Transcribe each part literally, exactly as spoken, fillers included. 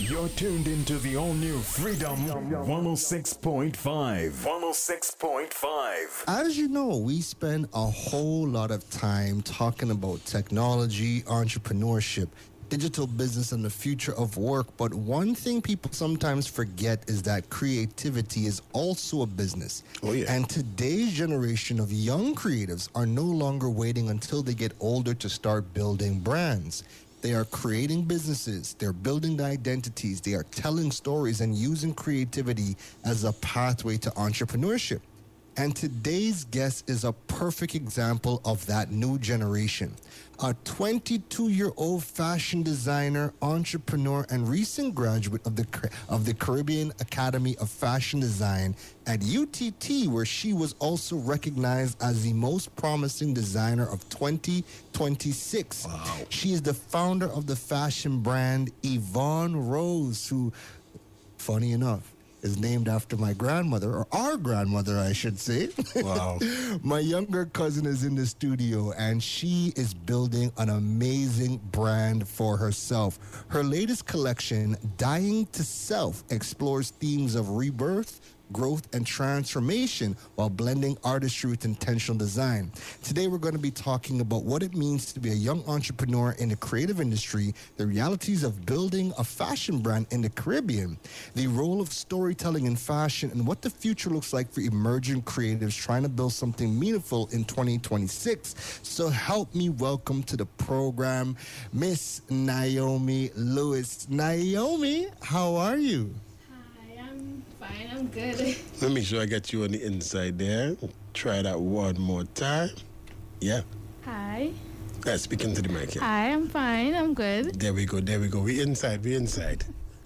You're tuned into the all-new Freedom one oh six point five. one oh six point five. As you know, we spend a whole lot of time talking about technology, entrepreneurship, digital business, and the future of work. But one thing people sometimes forget is that creativity is also a business. Oh, yeah. And today's generation of young creatives are no longer waiting until they get older to start building brands. They are creating businesses, they're building the identities, they are telling stories and using creativity as a pathway to entrepreneurship. And today's guest is a perfect example of that new generation. A twenty-two-year-old fashion designer, entrepreneur, and recent graduate of the of the Caribbean Academy of Fashion Design at U T T, where she was also recognized as the most promising designer of twenty twenty-six. Wow. She is the founder of the fashion brand Yvonne Rose, who, funny enough, is named after my grandmother, or our grandmother, I should say. Wow. My younger cousin is in the studio, and she is building an amazing brand for herself. Her latest collection, Dying to Self, explores themes of rebirth, growth, and transformation while blending artistry with intentional design. Today, we're going to be talking about what it means to be a young entrepreneur in the creative industry, the realities of building a fashion brand in the Caribbean, the role of storytelling in fashion, and what the future looks like for emerging creatives trying to build something meaningful in twenty twenty-six. So help me welcome to the program, Miss Naomi Lewis. Naomi, how are you? Fine, I'm good. Let me make sure I get you on the inside there. Try that one more time. Yeah. Hi. Yeah, speak into the mic here. Hi, I'm fine. I'm good. There we go. There we go. We inside. We inside.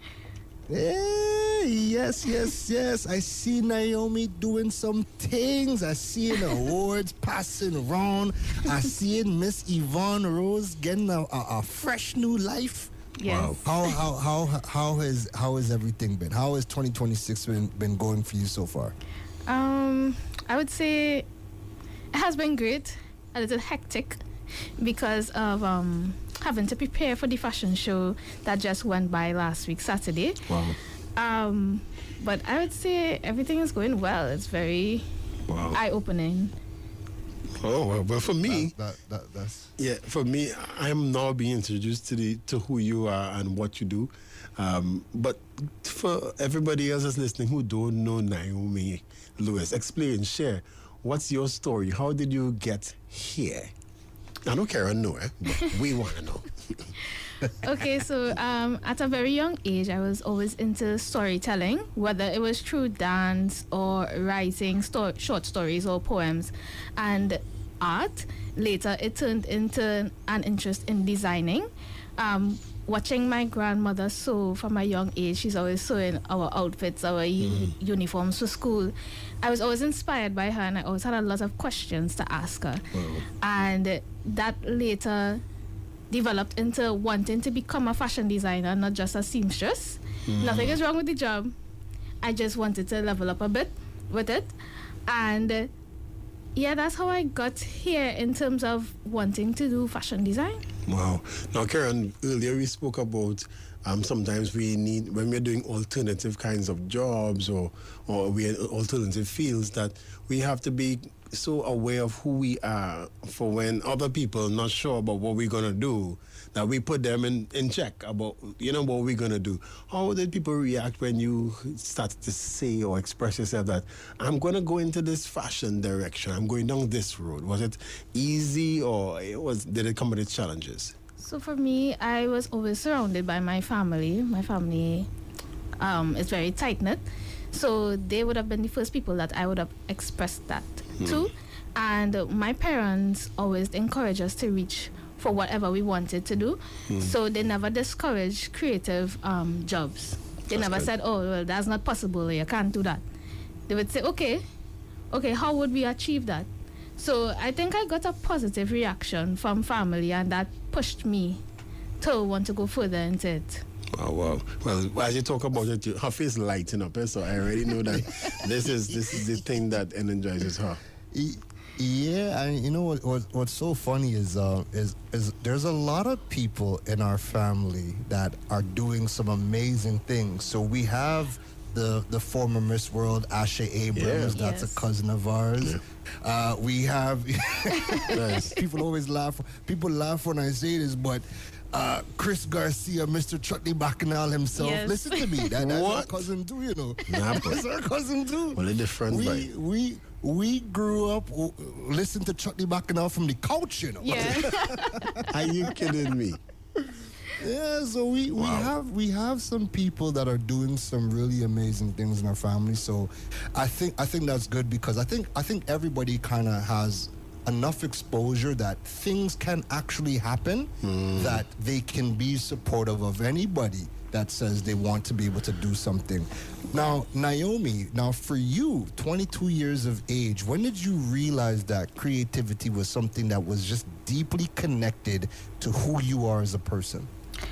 Yeah, yes, yes, yes. I see Naomi doing some things. I see in awards passing around. I see in Miss Yvonne Rose getting a, a, a fresh new life. Yes. Wow. How how how how has how has everything been? How has twenty twenty-six been been going for you so far? Um, I would say it has been great. A little hectic because of um having to prepare for the fashion show that just went by last week Saturday. Wow. Um, but I would say everything is going well. It's very Wow. eye-opening. Oh well, but for me, that, that, that that's yeah, for me, I'm now being introduced to the to who you are and what you do. Um, but for everybody else that's listening who don't know Naomi Lewis, explain, share. What's your story? How did you get here? I don't care, I know, eh? But we want to know. Okay, so um, at a very young age, I was always into storytelling, whether it was through dance or writing sto- short stories or poems. And art, later it turned into an interest in designing. Um, watching my grandmother sew from a young age, she's always sewing our outfits, our u- uniforms for school. I was always inspired by her, and I always had a lot of questions to ask her. Wow. And that later developed into wanting to become a fashion designer, not just a seamstress. Mm. Nothing is wrong with the job. I just wanted to level up a bit with it. And uh, yeah, that's how I got here in terms of wanting to do fashion design. Wow. Now, Karen, earlier we spoke about um, sometimes we need, when we're doing alternative kinds of jobs or, or we are alternative fields, that we have to be so aware of who we are for when other people are not sure about what we're going to do, that we put them in, in check about, you know, what we're going to do. How did people react when you started to say or express yourself that I'm going to go into this fashion direction, I'm going down this road? Was it easy or it was, did it come with its challenges? So for me, I was always surrounded by my family. My family um, is very tight-knit. So they would have been the first people that I would have expressed that mm. to. And uh, my parents always encouraged us to reach for whatever we wanted to do. Mm. So they never discouraged creative um, jobs. They that's never good. said, oh, well, that's not possible. You can't do that. They would say, okay, okay, how would we achieve that? So I think I got a positive reaction from family, and that pushed me to want to go further into it. Wow, wow. Well, as you talk about it, her face lighting up, eh? So I already know that this is this is the thing that energizes her. Yeah, and you know what, what what's so funny is uh is is there's a lot of people in our family that are doing some amazing things. So we have the the former Miss World Asha Abrams, Yeah. that's Yes. a cousin of ours. Yeah. Uh, we have Nice. people always laugh. People laugh when I say this, but uh, Chris Garcia, Mister Chutney Bacchanal himself. Yes. Listen to me. That, that's our What? cousin too, you know. Nah, but- That's our cousin too. Well, a different we, vibe. we we grew up w- listening to Chutney Bacchanal from the couch, you know. Yeah. Are you kidding me? Yeah, so we, we Wow. have we have some people that are doing some really amazing things in our family. So I think I think that's good because I think I think everybody kind of has enough exposure that things can actually happen, that they can be supportive of anybody that says they want to be able to do something. Now, Naomi, now for you, twenty-two years of age, when did you realize that creativity was something that was just deeply connected to who you are as a person?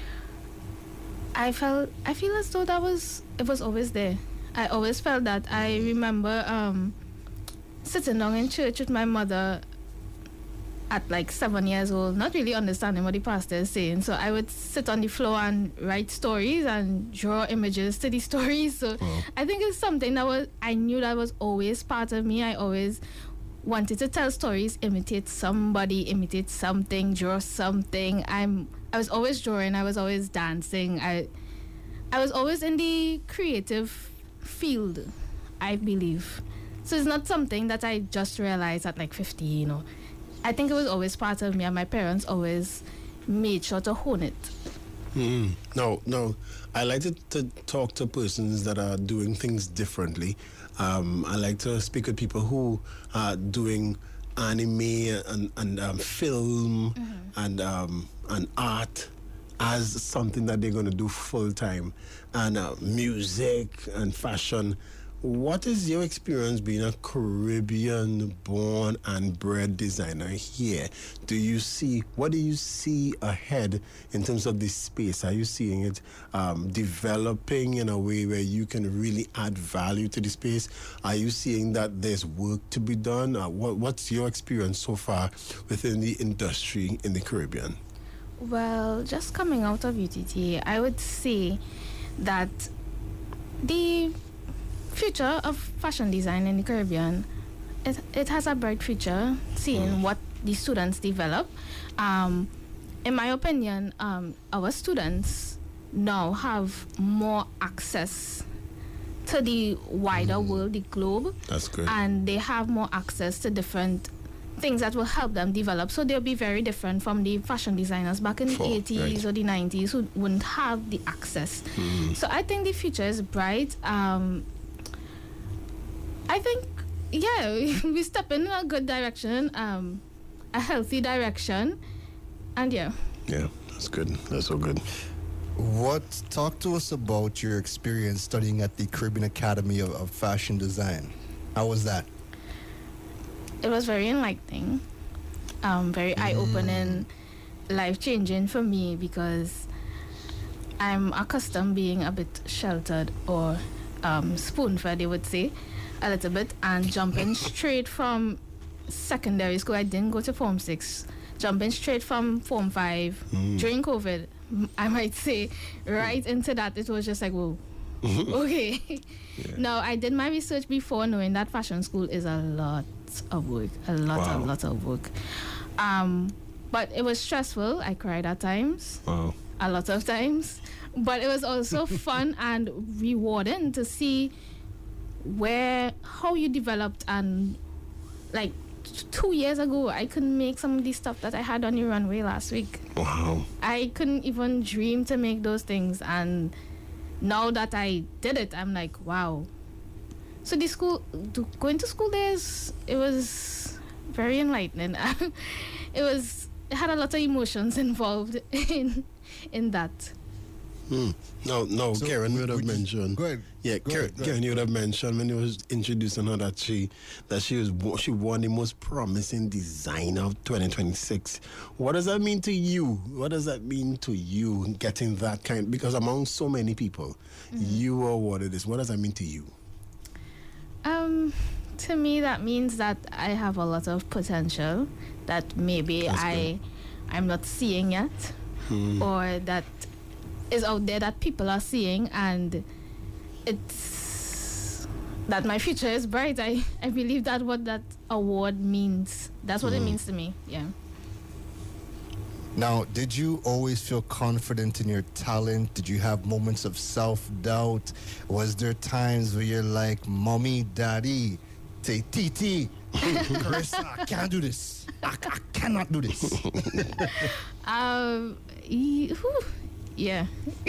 I felt I feel as though that was it was always there. I always felt that. I remember um, sitting down in church with my mother at like seven years old, not really understanding what the pastor is saying. So I would sit on the floor and write stories and draw images to the stories. So Wow. I think it's something that was I knew that was always part of me. I always wanted to tell stories, imitate somebody, imitate something, draw something. I'm I was always drawing, I was always dancing. I I was always in the creative field, I believe. So it's not something that I just realized at like fifteen or I think it was always part of me and my parents always made sure to hone it. Mm. No, no. I like to, to talk to persons that are doing things differently. Um, I like to speak with people who are doing anime and, and um, film and um, and art as something that they're going to do full time, and uh, music and fashion. What is your experience being a Caribbean born and bred designer here? Do you see, what do you see ahead in terms of this space? Are you seeing it um, developing in a way where you can really add value to the space? Are you seeing that there's work to be done? Uh, what, what's your experience so far within the industry in the Caribbean? Well, just coming out of U T T, I would say that the future of fashion design in the Caribbean, it, it has a bright future, seeing what the students develop. Um, in my opinion, um, our students now have more access to the wider world, the globe, That's good. and they have more access to different things that will help them develop. So they'll be very different from the fashion designers back in the For- eighties right. or the nineties who wouldn't have the access. So I think the future is bright. Um, I think, yeah, we step in a good direction, um, a healthy direction, and yeah. Yeah, that's good. That's so good. What talk to us about your experience studying at the Caribbean Academy of, of Fashion Design? How was that? It was very enlightening, um, very eye-opening, life-changing for me because I'm accustomed being a bit sheltered or um, spoon-fed, they would say, a little bit, and jumping straight from secondary school. I didn't go to Form six. Jumping straight from Form five during COVID, m- I might say, right into that, it was just like, whoa. Okay. Now, I did my research before knowing that fashion school is a lot of work, a lot, Wow. a lot of work. Um, but it was stressful. I cried at times, Wow. a lot of times. But it was also fun and rewarding to see where, how you developed. And like t- two years ago, I couldn't make some of the stuff that I had on the runway last week. Wow. I couldn't even dream to make those things, and now that I did it, I'm like, wow. So the school, to, going to school days, it was very enlightening. It was, it had a lot of emotions involved in in that. Hmm. No, no, So Karen would- would have would you- mentioned. go ahead. Yeah, Go Karen, ahead, go Karen, ahead. you would have mentioned when you was introducing her that she that she was wo- she won the most promising designer of twenty twenty-six. What does that mean to you? What does that mean to you getting that kind? Because among so many people, you were awarded this. What does that mean to you? Um, to me, that means that I have a lot of potential that maybe That's I, I'm not seeing yet, Hmm. or that is out there that people are seeing, and it's that my future is bright. I, I believe that what that award means. That's what it means to me. Yeah. Now, did you always feel confident in your talent? Did you have moments of self-doubt? Was there times where you're like, Mommy, Daddy, say, Titi, Carissa, I can't do this. I, I cannot do this. Um, ye- whew, yeah.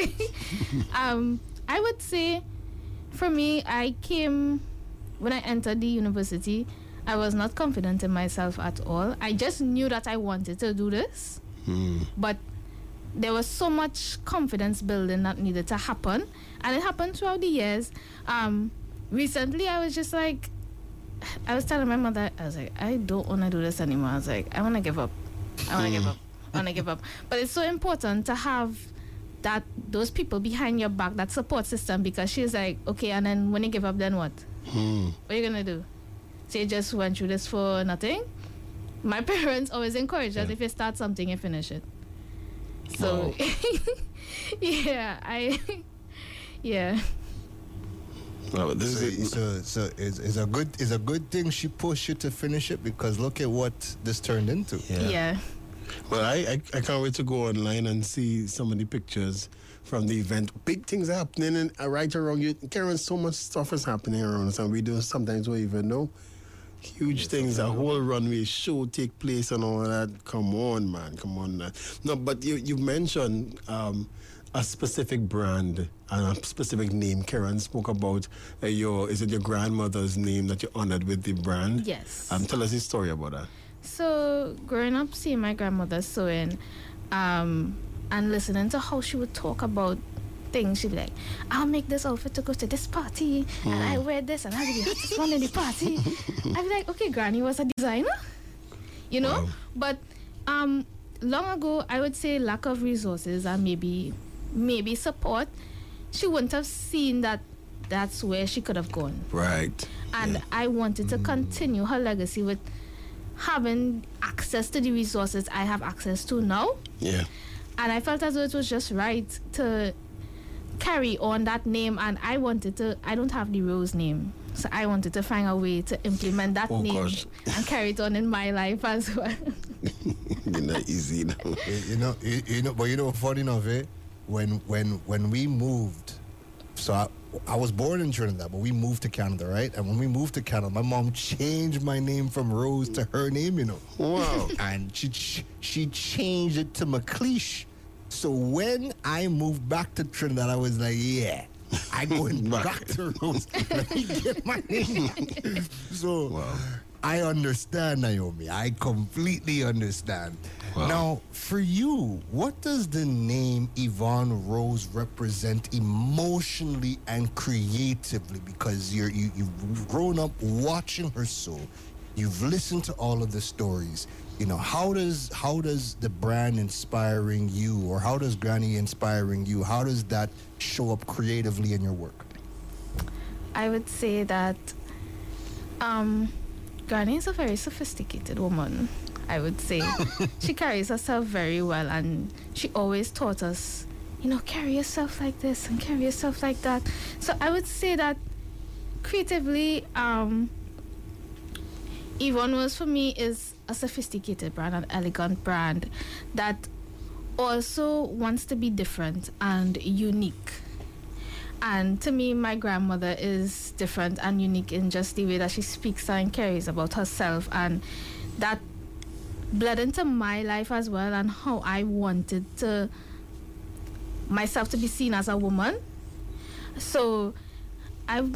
um, I would say, for me, I came when I entered the university. I was not confident in myself at all. I just knew that I wanted to do this, Hmm. but there was so much confidence building that needed to happen, and it happened throughout the years. Um, recently, I was just like, I was telling my mother, I was like, I don't want to do this anymore. I was like, I want to give up. I want to give up. I want to give up. But it's so important to have that those people behind your back, that support system, because she's like, okay, and then when you give up, then what? Hmm. What are you gonna do? So you just went through this for nothing? My parents always encourage that Yeah. if you start something, you finish it. So, yeah, I, yeah. No, this So, is it. so, so it's, it's a good it's a good thing she pushed you to finish it, because look at what this turned into. Yeah. Yeah. Well, I, I I can't wait to go online and see some of the pictures from the event. Big things are happening, and uh, right around you, Karen, so much stuff is happening around us, and we don't sometimes don't even know. Huge things, a whole runway show take place and all that. Come on, man, come on, man. No, but you you mentioned um, a specific brand and a specific name. Karen spoke about uh, your is it your grandmother's name that you honored with the brand? Yes. Um, tell us the story about that. So growing up, seeing my grandmother sewing, um, and listening to how she would talk about things, she'd be like, "I'll make this outfit to go to this party, and I wear this, and I'll be the hottest one in the party." I'd be like, "Okay, Granny was a designer, you know." Wow. But um, long ago, I would say lack of resources and maybe maybe support. She wouldn't have seen that that's where she could have gone. Right. And I wanted to continue her legacy with having access to the resources I have access to now. Yeah. And I felt as though it was just right to carry on that name. And I wanted to, I don't have the Rose name. So I wanted to find a way to implement that Oh, name gosh. and carry it on in my life as well. You're not easy now. You, you know, you, you know, but you know, funny enough, eh? When when when we moved, so I, I was born in Trinidad, but we moved to Canada, right? And when we moved to Canada, my mom changed my name from Rose to her name, you know. Wow. And she ch- she changed it to McLeish. So when I moved back to Trinidad, I was like, yeah, I going Back. back to Rose. Let me get my name. So Wow. I understand, Naomi. I completely understand. Wow. Now, for you, what does the name Yvonne Rose represent emotionally and creatively? Because you're, you, you've grown up watching her sew. You've listened to all of the stories. You know, how does how does the brand inspiring you, or how does Granny inspiring you? How does that show up creatively in your work? I would say that um, Granny is a very sophisticated woman, I would say. She carries herself very well, and she always taught us, you know, carry yourself like this and carry yourself like that. So I would say that creatively, um, Yvonne Rose for me is a sophisticated brand, an elegant brand that also wants to be different and unique. And to me, my grandmother is different and unique in just the way that she speaks and carries about herself, and that bled into my life as well, and how I wanted to myself to be seen as a woman. So I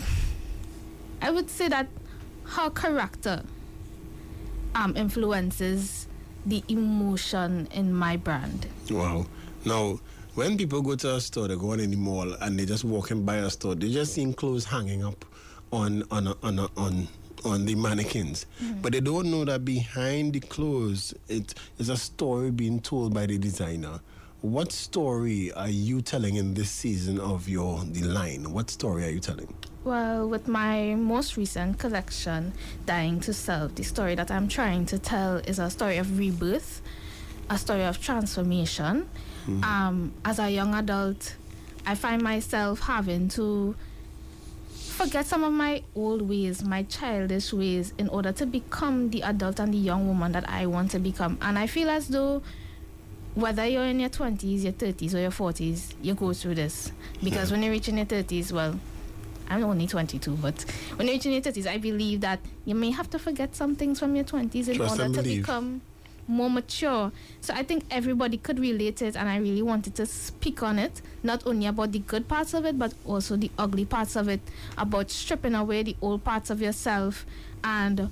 I would say that her character um, influences the emotion in my brand. Wow. Now, when people go to a store, they go on in the mall and they just walking by a store, they just see clothes hanging up on on a, on a, on on the mannequins, but they don't know that behind the clothes it is a story being told by the designer. What story are you telling in this season of your the line? What story are you telling? Well, with my most recent collection, Dying to Self, the story that I'm trying to tell is a story of rebirth, a story of transformation. Mm-hmm. Um, as a young adult, I find myself having to forget some of my old ways, my childish ways, in order to become the adult and the young woman that I want to become. And I feel as though whether you're in your twenties, your thirties, or your forties, you go through this. Because yeah. when you reach in your thirties, well, I'm only twenty-two, but when you reach in your thirties, I believe that you may have to forget some things from your twenties in Trust order to believe. become more mature. So I think everybody could relate to it, and I really wanted to speak on it, not only about the good parts of it, but also the ugly parts of it, about stripping away the old parts of yourself and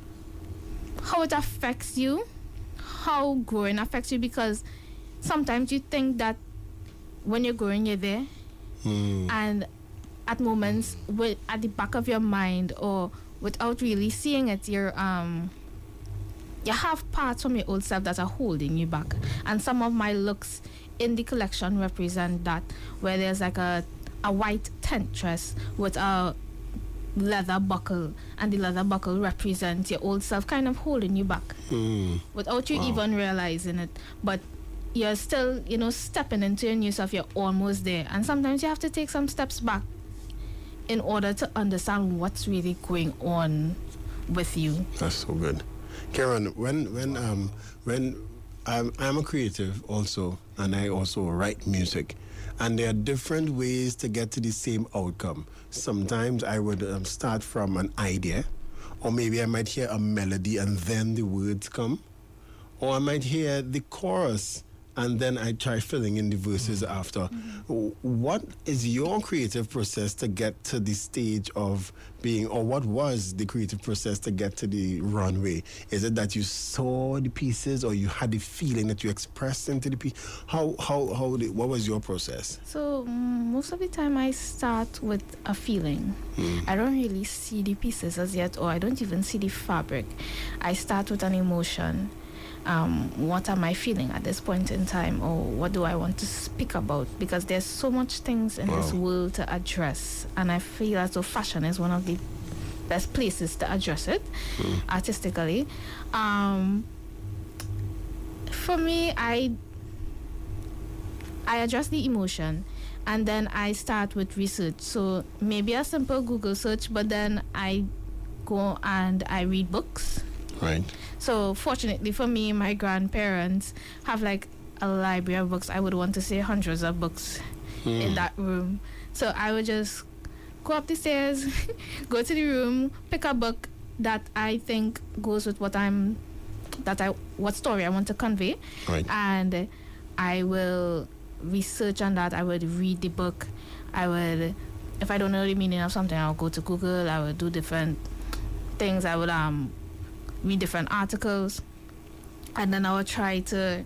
how it affects you, how growing affects you, because sometimes you think that when you're growing, you're there, mm. and at moments with at the back of your mind or without really seeing it, you're um you have parts from your old self that are holding you back. And some of my looks in the collection represent that, where there's like a a white tent dress with a leather buckle, and the leather buckle represents your old self kind of holding you back mm. without you wow. even realizing it. But you're still, you know, stepping into your new self. You're almost there, and sometimes you have to take some steps back in order to understand what's really going on with you. That's so good. Karen, when when um when I'm I'm a creative also, and I also write music, and there are different ways to get to the same outcome. Sometimes I would um, start from an idea, or maybe I might hear a melody and then the words come, or I might hear the chorus and then I try filling in the verses mm-hmm. after. Mm-hmm. What is your creative process to get to the stage of being, or what was the creative process to get to the runway? Is it that you saw the pieces, or you had the feeling that you expressed into the piece? How, how, how, did, what was your process? So um, most of the time I start with a feeling. Mm. I don't really see the pieces as yet, or I don't even see the fabric. I start with an emotion. Um, what am I feeling at this point in time, or what do I want to speak about? Because there's so much things in wow. this world to address, and I feel as though fashion is one of the best places to address it mm. artistically. Um, for me, I I address the emotion, and then I start with research. So maybe a simple Google search, but then I go and I read books. Right. So fortunately for me, my grandparents have like a library of books. I would want to say hundreds of books mm. in that room. So I would just go up the stairs, go to the room, pick a book that I think goes with what I'm, that I, what story I want to convey. Right. And I will research on that. I would read the book. I would, if I don't know the meaning of something, I'll go to Google. I would do different things. I would um. read different articles, and then I will try to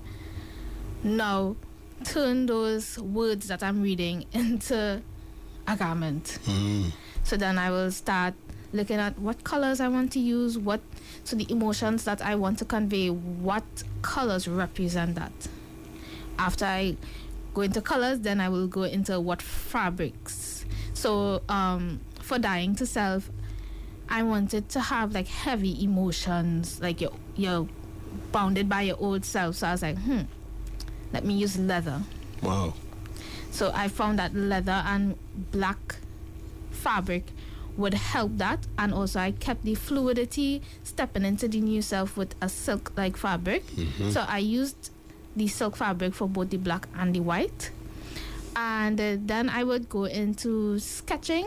now turn those words that I'm reading into a garment. Mm. So then I will start looking at what colors I want to use, what so the emotions that I want to convey, what colors represent that. After I go into colors, then I will go into what fabrics. So um, for Dying to Self, I wanted to have like heavy emotions, like you're, you're bounded by your old self. So I was like, hmm, let me use leather. Wow. So I found that leather and black fabric would help that. And also I kept the fluidity, stepping into the new self with a silk-like fabric. Mm-hmm. So I used the silk fabric for both the black and the white. And uh, then I would go into sketching.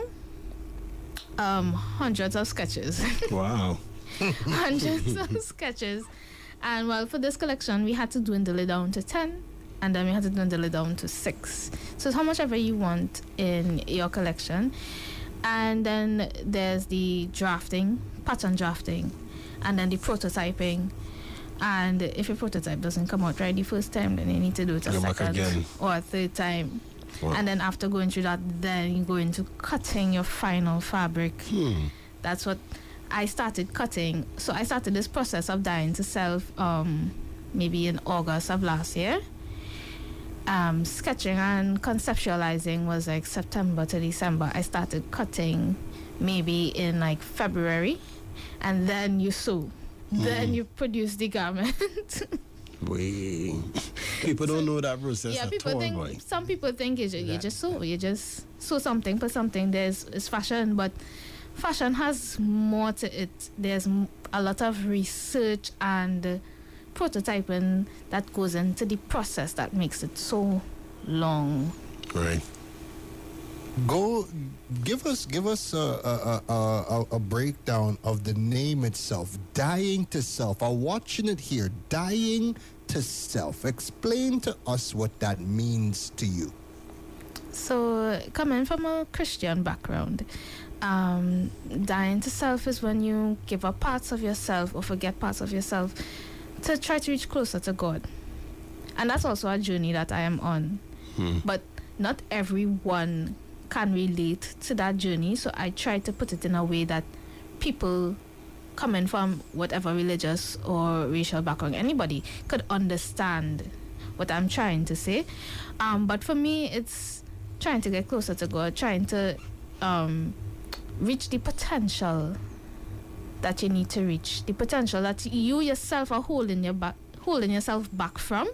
Um, hundreds of sketches. Wow. hundreds of sketches. And well, for this collection, we had to dwindle it down to ten, and then we had to dwindle it down to six. So it's how much ever you want in your collection. And then there's the drafting, pattern drafting, and then the prototyping. And if your prototype doesn't come out right the first time, then you need to do it a Go second or a third time. Wow. And then after going through that, then you go into cutting your final fabric. Hmm. That's what I started cutting. So I started this process of Dying to Self um, maybe in August of last year. um, sketching and conceptualizing was like September to December. I started cutting maybe in like February, and then you sew. Mm. Then you produce the garment. We people don't know that process. Yeah, at people all, think boy. some people think you, ju- you just sew, you just sew something, put something. There's it's fashion, but fashion has more to it. There's m- a lot of research and uh, prototyping that goes into the process that makes it so long. Right. Go give us give us a a, a, a a breakdown of the name itself. Dying to Self. I'm watching it here. Dying to Self. Explain to us what that means to you. So, coming from a Christian background, um, dying to self is when you give up parts of yourself or forget parts of yourself to try to reach closer to God. And that's also a journey that I am on. Hmm. But not everyone can relate to that journey, so I try to put it in a way that people coming from whatever religious or racial background, anybody could understand what I'm trying to say. Um, but for me, it's trying to get closer to God, trying to um, reach the potential that you need to reach, the potential that you yourself are holding your back, holding yourself back from.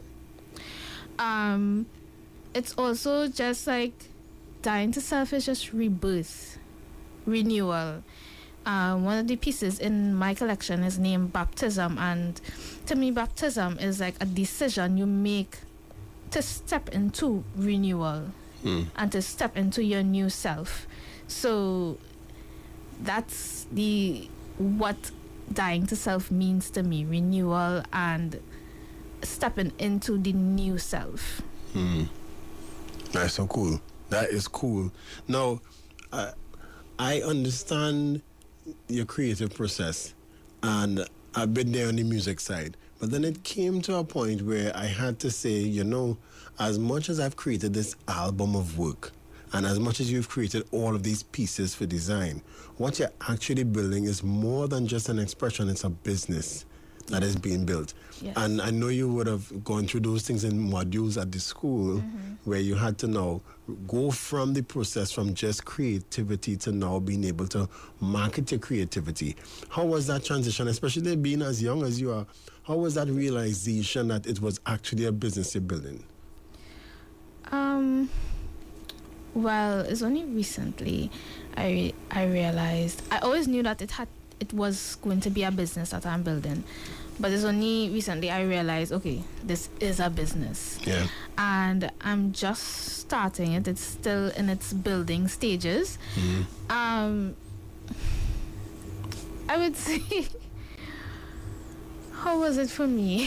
Um, it's also just like dying to self is just rebirth, renewal. Uh, one of the pieces in my collection is named Baptism, and to me, baptism is like a decision you make to step into renewal mm. and to step into your new self. So that's the what dying to self means to me: renewal and stepping into the new self. Mm. That's so cool. That is cool. Now, uh, I understand your creative process, and I've been there on the music side. But then it came to a point where I had to say, you know, as much as I've created this album of work, and as much as you've created all of these pieces for design, what you're actually building is more than just an expression. It's a business that is being built. Yes. And I know you would have gone through those things in modules at the school, mm-hmm. where you had to now go from the process from just creativity to now being able to market your creativity. How was that transition, especially being as young as you are? How was that realization that it was actually a business you're building? Um, well, it's only recently I I realized. I always knew that it had it was going to be a business that I'm building. But it's only recently I realized, okay, this is a business. Yeah. And I'm just starting it. It's still in its building stages. Mm-hmm. Um, I would say, how was it for me?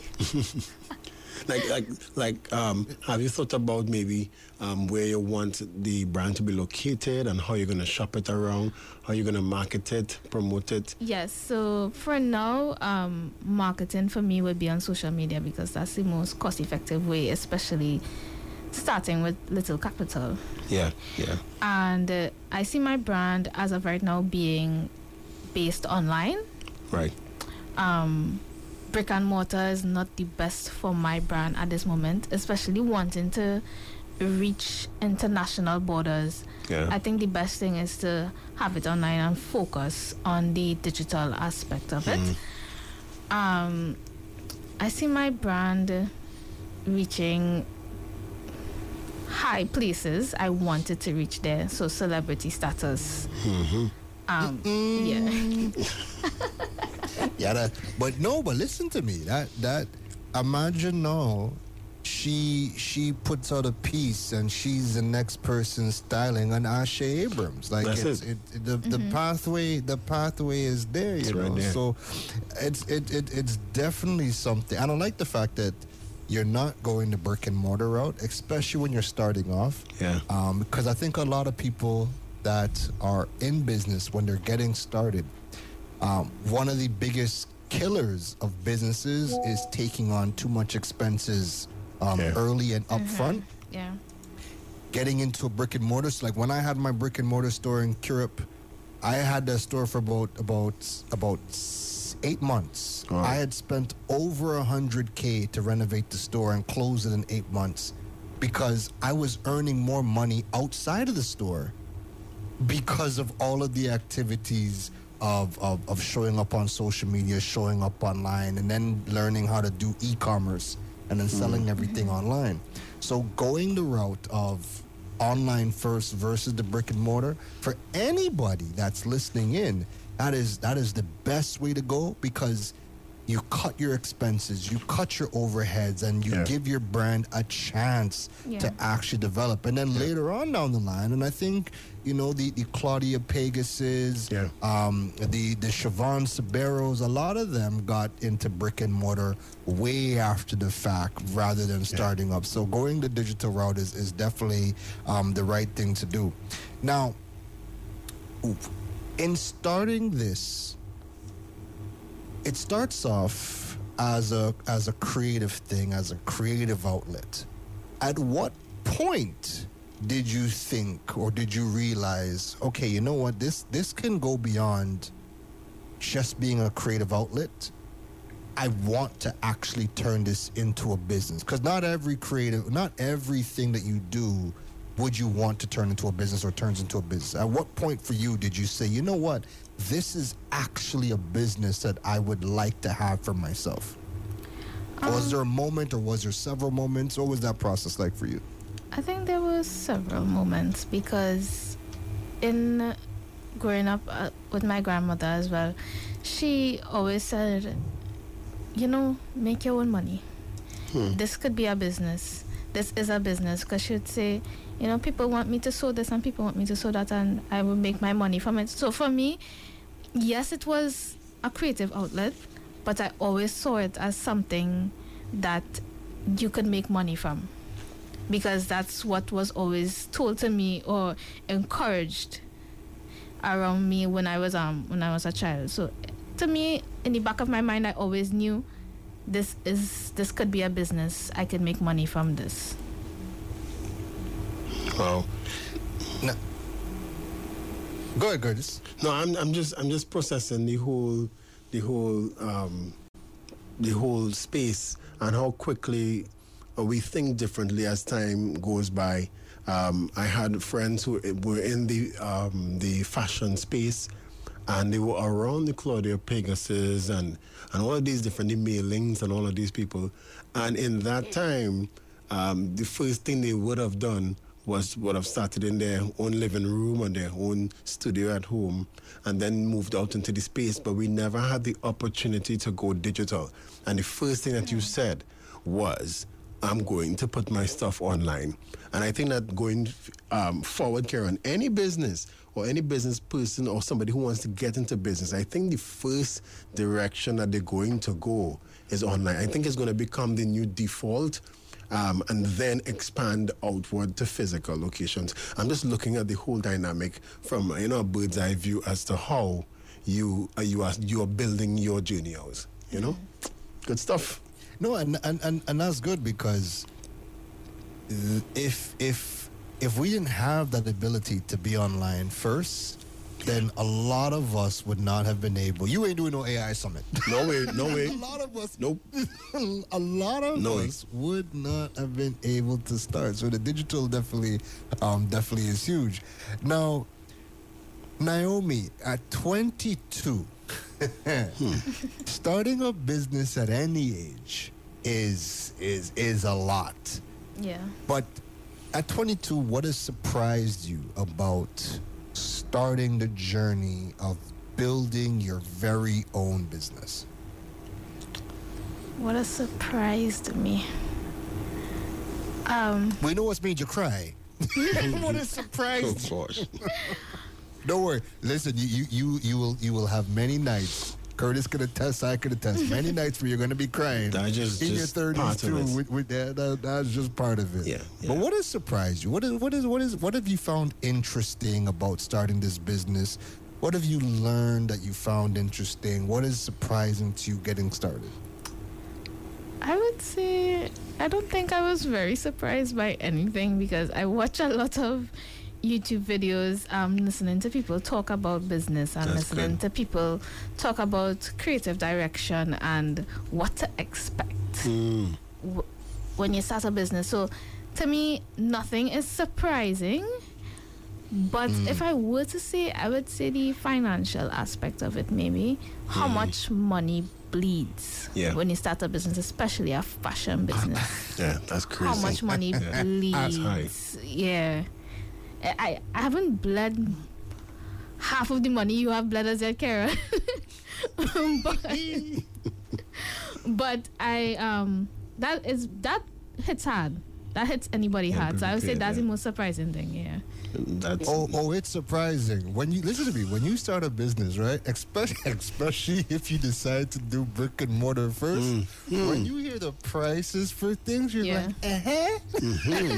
Like, like, like, um, have you thought about maybe um, where you want the brand to be located and how you're going to shop it around, how you're going to market it, promote it? Yes. So for now, um, marketing for me would be on social media because that's the most cost-effective way, especially starting with little capital. Yeah, yeah. And uh, I see my brand as of right now being based online. Right. Um. Brick and mortar is not the best for my brand at this moment, especially wanting to reach international borders. Yeah. I think the best thing is to have it online and focus on the digital aspect of it. Mm. Um, I see my brand reaching high places. I wanted to reach there, so celebrity status. Mm-hmm. Um, yeah. Yeah, that, but no, but listen to me. That that imagine now, she she puts out a piece and she's the next person styling on Ashe Abrams. Like That's it's, it. it the, mm-hmm. the pathway the pathway is there, you it's know. Right there. So it's it, it it's definitely something. I don't like the fact that you're not going the brick and mortar route, especially when you're starting off. Yeah. Um, because I think a lot of people that are in business when they're getting started. Um, one of the biggest killers of businesses is taking on too much expenses um, yeah. early and upfront. Mm-hmm. Yeah. Getting into a brick and mortar. So like when I had my brick and mortar store in Curup, I had that store for about about about eight months. Wow. I had spent over a hundred k to renovate the store and close it in eight months. because I was earning more money outside of the store because of all of the activities of, of, of showing up on social media, showing up online, and then learning how to do e-commerce and then selling everything online. So going the route of online first versus the brick and mortar, for anybody that's listening in, that is that is the best way to go, because you cut your expenses, you cut your overheads, and you Yeah. give your brand a chance Yeah. to actually develop. And then later on down the line, and I think, you know, the, the Claudia Pegasus, Yeah. um, the, the Siobhan Saberos, a lot of them got into brick and mortar way after the fact rather than starting up. So going the digital route is, is definitely um, the right thing to do. Now, in starting this, it starts off as a as a creative thing, as a creative outlet. At what point did you think, or did you realize, okay, you know what, this this can go beyond just being a creative outlet? I want to actually turn this into a business, because not every creative, not everything that you do would you want to turn into a business or turns into a business. At what point for you did you say, you know what, this is actually a business that I would like to have for myself? Um, was there a moment, or was there several moments? What was that process like for you? I think there was several moments, because in growing up uh, with my grandmother as well, she always said, you know, make your own money. Hmm. This could be a business. This is a business, because she would say, you know, people want me to sew this and people want me to sew that, and I will make my money from it. So for me, yes, it was a creative outlet, but I always saw it as something that you could make money from, because that's what was always told to me or encouraged around me when I was um when I was a child. So to me, in the back of my mind, I always knew this is this could be a business. I could make money from this. Wow. No. Go ahead, Curtis. No, I'm I'm just I'm just processing the whole the whole um, the whole space and how quickly uh, we think differently as time goes by. Um, I had friends who were in the um, the fashion space, and they were around the Claudia Pegasus and and all of these different mailings and all of these people. And in that time, um, the first thing they would have done was would have started in their own living room or their own studio at home, and then moved out into the space. But we never had the opportunity to go digital. And the first thing that you said was, I'm going to put my stuff online. And I think that going um, forward, Karen, any business or any business person or somebody who wants to get into business, I think the first direction that they're going to go is online. I think it's going to become the new default. Um, and then expand outward to physical locations. I'm just looking at the whole dynamic from, you know, a bird's eye view as to how you uh, you are you are building your journey out. You know, good stuff. No, and and, and, and that's good, because if if if we didn't have that ability to be online first, then a lot of us would not have been able. You ain't doing no A I summit. No way, no way. A lot of us. Nope. A lot of No way. us would not have been able to start. So the digital definitely, um, definitely is huge. Now, Naomi, at twenty-two, starting a business at any age is is is a lot. Yeah. But at twenty-two, what has surprised you about starting the journey of building your very own business? What a surprise to me. Um, We know what's made you cry. What has surprised you? gosh. Don't worry. Listen, you, you you you will you will have many nights. Curtis could attest, I could attest. Many nights where you're going to be crying. That just- in your just thirties part of too. it. With, with that, that, that's just part of it. Yeah, But yeah. what has surprised you? What is what is what is what have you found interesting about starting this business? What have you learned that you found interesting? What is surprising to you getting started? I would say I don't think I was very surprised by anything, because I watch a lot of YouTube videos, um, listening to people talk about business and That's listening good. to people talk about creative direction and what to expect Mm. w- when you start a business. So to me, nothing is surprising. But Mm. if I were to say, I would say the financial aspect of it, maybe. How much money bleeds Yeah. when you start a business, especially a fashion business. Yeah, that's crazy. How much money That's bleeds. high. Yeah. I, I haven't bled half of the money you have bled as yet, Kara. but, but I um that is that hits hard. That hits anybody Yeah, hard. So I would say pretty that's clear, the most surprising thing, yeah. That's Oh, oh, it's surprising when you listen to me. When you start a business, right? Especially, especially if you decide to do brick and mortar first. Mm. When you hear the prices for things, you're Yeah. like, uh-huh.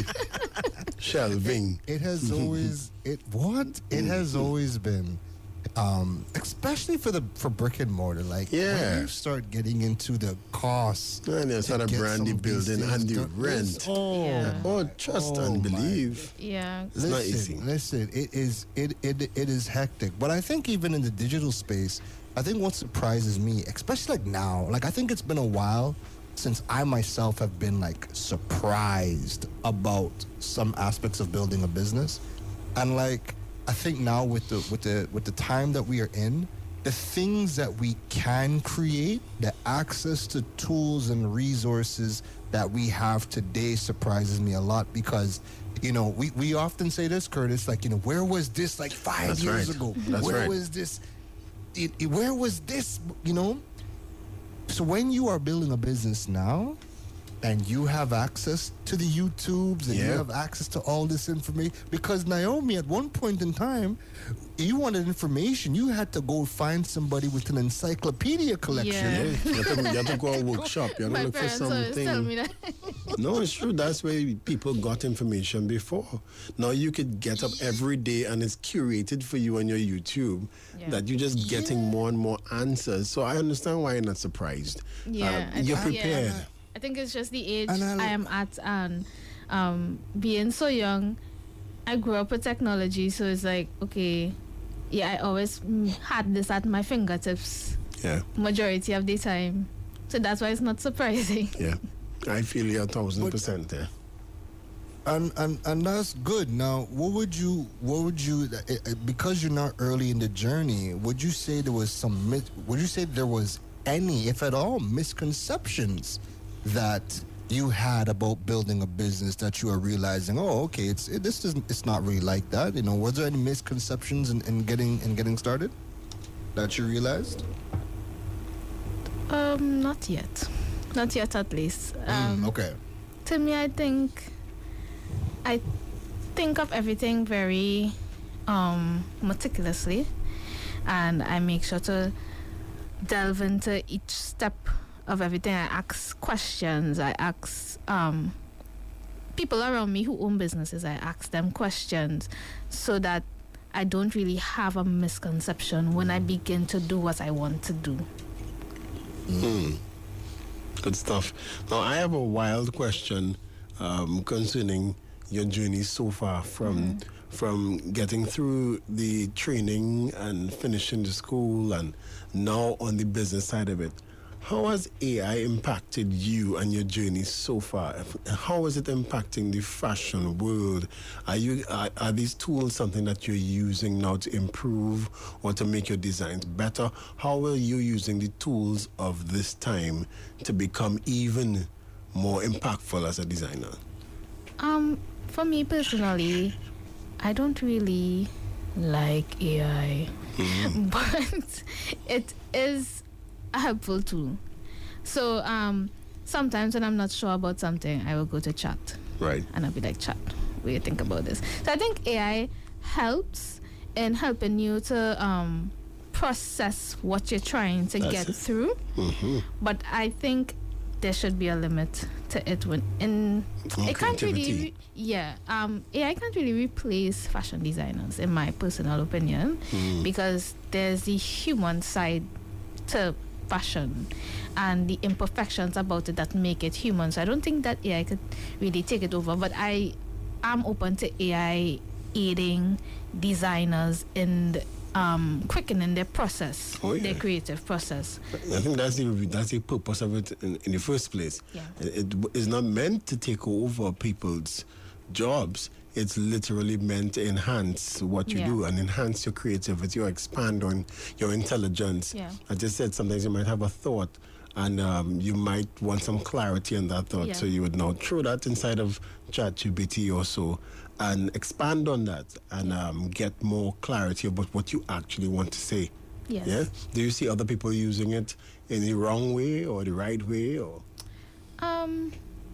shelving. It has always it what it has always been, um, especially for the for brick and mortar. Like Yeah. when you start getting into the costs, And it's to not a get brandy some of these building things and the done, rent. it's- Oh, Yeah. Oh, trust Oh, and my believe. Yeah. It's not listen, easy. listen. It is it, it it is hectic. But I think even in the digital space, I think what surprises me, especially like now, like I think it's been a while since I myself have been like surprised about some aspects of building a business, and like I think now with the with the with the time that we are in, the things that we can create, the access to tools and resources that we have today surprises me a lot because, you know, we, we often say this, Curtis, like, you know, where was this like five That's years right. ago? That's where right. was this? It, it- where was this? You know? So when you are building a business now, and you have access to the YouTubes and you Yeah. have access to all this information. Because Naomi, at one point in time, you wanted information. You had to go find somebody with an encyclopedia collection. Yeah. Yeah, you, have to, you have to go a workshop. You have to My look for parents always tell something. me that. No, it's true. That's where people got information before. Now you could get up every day and it's curated for you on your YouTube. Yeah. That you're just getting more and more answers. So I understand why you're not surprised. Yeah, Uh, I you're think- yeah. prepared. I think it's just the age And I- I am at, and um, being so young, I grew up with technology, so it's like, okay, yeah, I always mm, had this at my fingertips Yeah, majority of the time, so that's why it's not surprising. yeah. I feel you're a thousand But- percent there. And, and and that's good. Now, what would you what would you uh, uh, because you're not early in the journey? Would you say there was some? myth- Would you say there was any, if at all, misconceptions that you had about building a business that you are realizing? Oh, okay, it's it, this isn't it's not really like that. You know, was there any misconceptions in, in getting in getting started that you realized? Um, not yet, not yet at least. Um, Mm, okay. To me, I think I think of everything very um, meticulously, and I make sure to delve into each step of everything. I ask questions. I ask um, people around me who own businesses. I ask them questions so that I don't really have a misconception when I begin to do what I want to do. Good stuff. Now, I have a wild question um, concerning your journey so far from from getting through the training and finishing the school and now on the business side of it. How has A I impacted you and your journey so far? How is it impacting the fashion world? Are you are, are these tools something that you're using now to improve or to make your designs better? How are you using the tools of this time to become even more impactful as a designer? Um, for me personally, I don't really like A I, but it is a helpful tool. So um, sometimes when I'm not sure about something, I will go to chat Right. and I'll be like, chat, what do you think about this? So I think A I helps in helping you to um, process what you're trying to That's get it. through. Mm-hmm. But I think there should be a limit to it when in More it can't really creativity. re- yeah um A I can't really replace fashion designers in my personal opinion, Mm. because there's the human side to fashion and the imperfections about it that make it human. So I don't think that A I could really take it over, but I am open to A I aiding designers in the um, quickening their process, Oh, yeah. their creative process. I think that's the that's the purpose of it in, in the first place. Yeah. It, it is not meant to take over people's jobs. It's literally meant to enhance what you Yeah. do and enhance your creativity or expand on your intelligence. Yeah. I just said sometimes you might have a thought and um, you might want some clarity in that thought. Yeah. So you would now throw that inside of ChatGPT or so and expand on that and um, get more clarity about what you actually want to say. Yes. Yeah. Do you see other people using it in the wrong way or the right way, or? Um,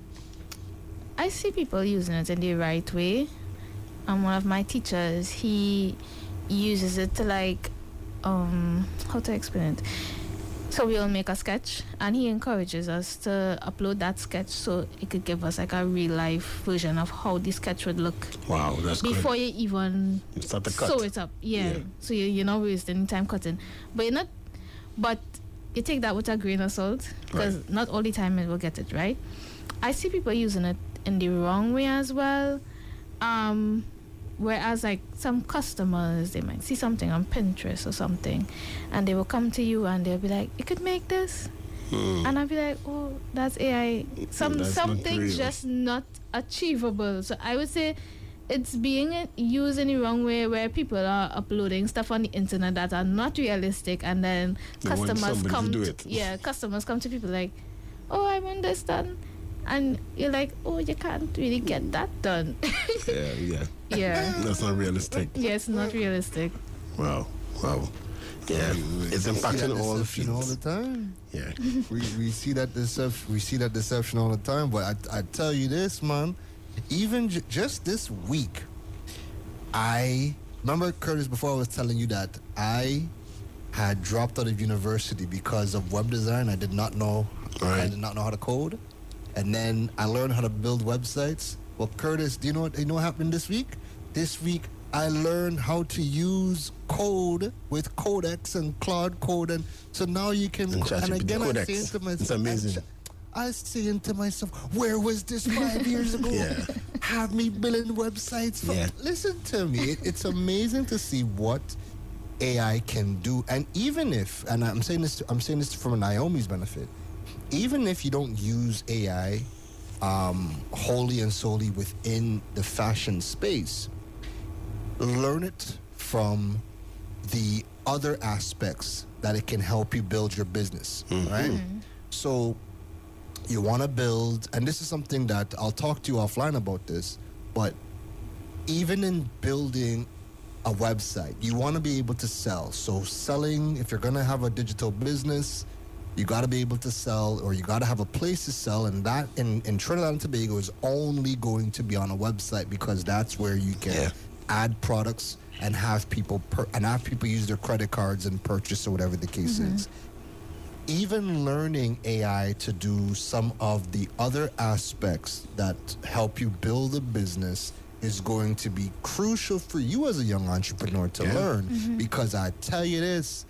I see people using it in the right way. Um, one of my teachers, he uses it to like, um, how to explain it? So we'll make a sketch, and he encourages us to upload that sketch so it could give us like a real life version of how the sketch would look Wow, that's before good. you even You start to cut. sew it up. Yeah. Yeah. So you, you're not wasting time cutting, but you're not. But you take that with a grain of salt because Right. not all the time it will get it right. I see people using it in the wrong way as well. Um, whereas like some customers, they might see something on Pinterest or something, and they will come to you and they'll be like, "You could make this," Hmm. and I'll be like, "Oh, that's A I. Some That's not something's real. just not achievable." So I would say it's being used in the wrong way, where people are uploading stuff on the internet that are not realistic, and then They want customers somebody to come do to- it. yeah customers come to people like, "Oh, I want this done," and you're like, "Oh, you can't really get that done." Yeah, yeah. Yeah. That's not realistic. Yeah, it's not realistic. Wow, wow. Yeah, it's We see that impacting all the deception all the fields. time. Yeah. we, we see that deception. We see that deception all the time. But I, I tell you this, man. Even j- just this week, I remember, Curtis, before I was telling you that I had dropped out of university because of web design. I did not know. I Right. did not know how to code, and then I learned how to build websites. Well, Curtis, do you know what? You know what happened this week? This week, I learned how to use code with Codex and Cloud Code, and so now you can. And And, ChatGPT again, I Codex. say to myself, It's amazing. I saying to myself, where was this five years ago? Yeah. Have me building websites. For, Yeah. Listen to me. It, it's amazing to see what A I can do. And even if, and I'm saying this, I'm saying this for Naomi's benefit, even if you don't use A I um, wholly and solely within the fashion space, learn it from the other aspects that it can help you build your business, right? So you want to build, and this is something that I'll talk to you offline about this, but even in building a website, you want to be able to sell. So selling, if you're going to have a digital business, you got to be able to sell, or you got to have a place to sell, and that in, in Trinidad and Tobago is only going to be on a website, because that's where you can Yeah. add products and have people per, and have people use their credit cards and purchase, or whatever the case is. Even learning A I to do some of the other aspects that help you build a business is going to be crucial for you as a young entrepreneur to Yeah. learn. Because I tell you this,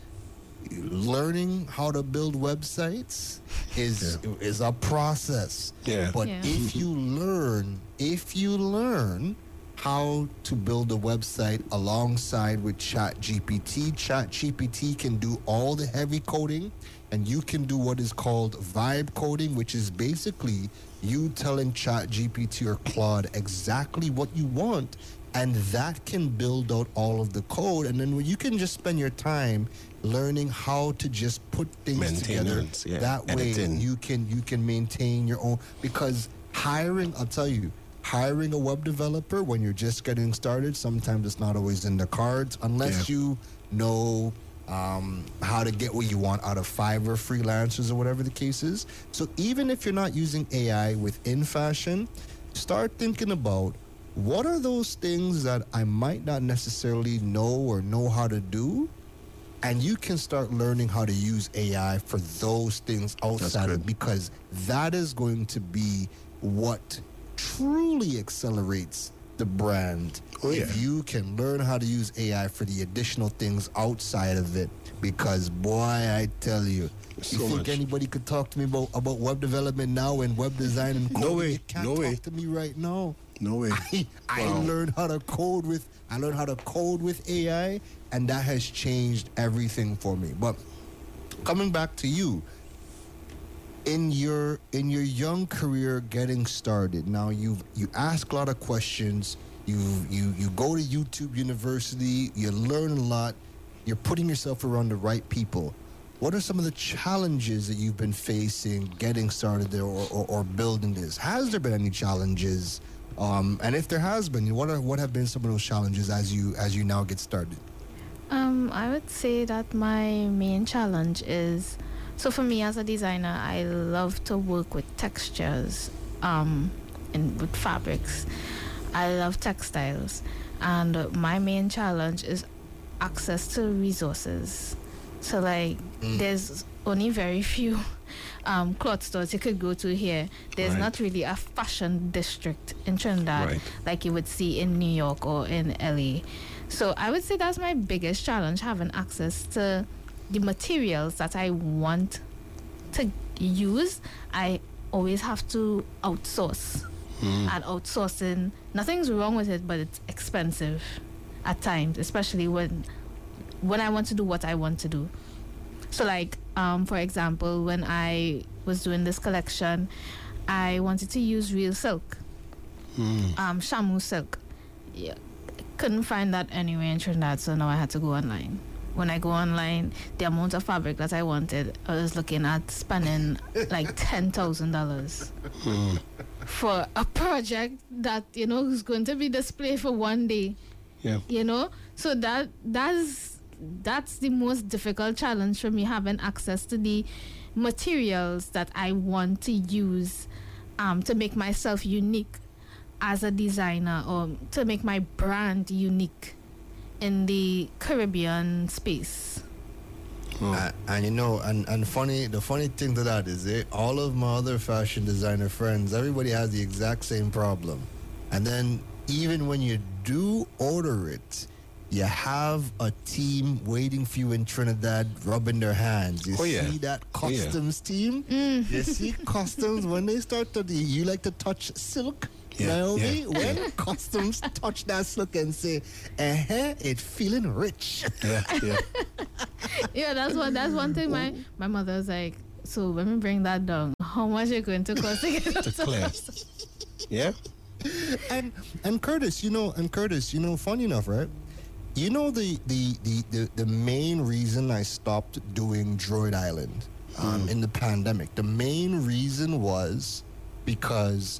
learning how to build websites is is a process. Yeah. But Yeah. if you learn, if you learn how to build a website alongside with ChatGPT, ChatGPT can do all the heavy coding, and you can do what is called vibe coding, which is basically you telling ChatGPT or Claude exactly what you want, and that can build out all of the code, and then you can just spend your time learning how to just put things together. Maintenance, yeah, That way editing. you can you can maintain your own, because hiring, I'll tell you, hiring a web developer when you're just getting started, sometimes it's not always in the cards unless Yeah. you know um, how to get what you want out of Fiverr freelancers or whatever the case is. So even if you're not using A I within fashion, start thinking about what are those things that I might not necessarily know or know how to do, and you can start learning how to use A I for those things outside of, good. because that is going to be what truly accelerates the brand. Oh, if yeah. you can learn how to use A I for the additional things outside of it, because boy, I tell you, So you think much. anybody could talk to me about, about web development now and web design and No coding? way, You can't no talk way. to me right now. No way. I, I Wow. learned how to code with I learned how to code with A I, and that has changed everything for me. But coming back to you, in your in your young career getting started, now you you ask a lot of questions, you you you go to YouTube University, you learn a lot, you're putting yourself around the right people. What are some of the challenges that you've been facing getting started there or, or, or building this? Has there been any challenges? Um, and if there has been, what are what have been some of those challenges as you as you now get started? Um, I would say that my main challenge is, so for me as a designer, I love to work with textures, um, and with fabrics. I love textiles, and uh, my main challenge is access to resources. So like, mm. there's only very few um, cloth stores you could go to here. There's Right. not really a fashion district in Trinidad Right. like you would see in New York or in L A. So I would say that's my biggest challenge, having access to the materials that I want to use. I always have to outsource. Mm. And outsourcing, nothing's wrong with it, but it's expensive at times, especially when when I want to do what I want to do. So like, um, for example, when I was doing this collection, I wanted to use real silk, Mm. um, Shamu silk. Yeah, couldn't find that anywhere in Trinidad, so now I had to go online. When I go online, the amount of fabric that I wanted, I was looking at spending like ten thousand dollars Mm. for a project that, you know, is going to be displayed for one day. Yeah. You know, so that that's that's the most difficult challenge for me, having access to the materials that I want to use um, to make myself unique as a designer, or to make my brand unique in the Caribbean space. Oh. Uh, and you know, and, and funny, the funny thing to that is, eh, all of my other fashion designer friends, everybody has the exact same problem. And then even when you do order it, you have a team waiting for you in Trinidad, rubbing their hands. You Oh, yeah. see that Oh, yeah. customs team? You see customs when they start to, you like to touch silk, Yeah, Naomi? yeah, When customs touch that silk and say, uh-huh, it's feeling rich. Yeah, yeah. Yeah, that's one. That's one thing. My my mother was like, so when we bring that down, how much it going to cost to get it To clear. Yeah. and and Curtis, you know, and Curtis, you know, funny enough, right? You know the the the the, the main reason I stopped doing Droid Island um, in the pandemic. The main reason was because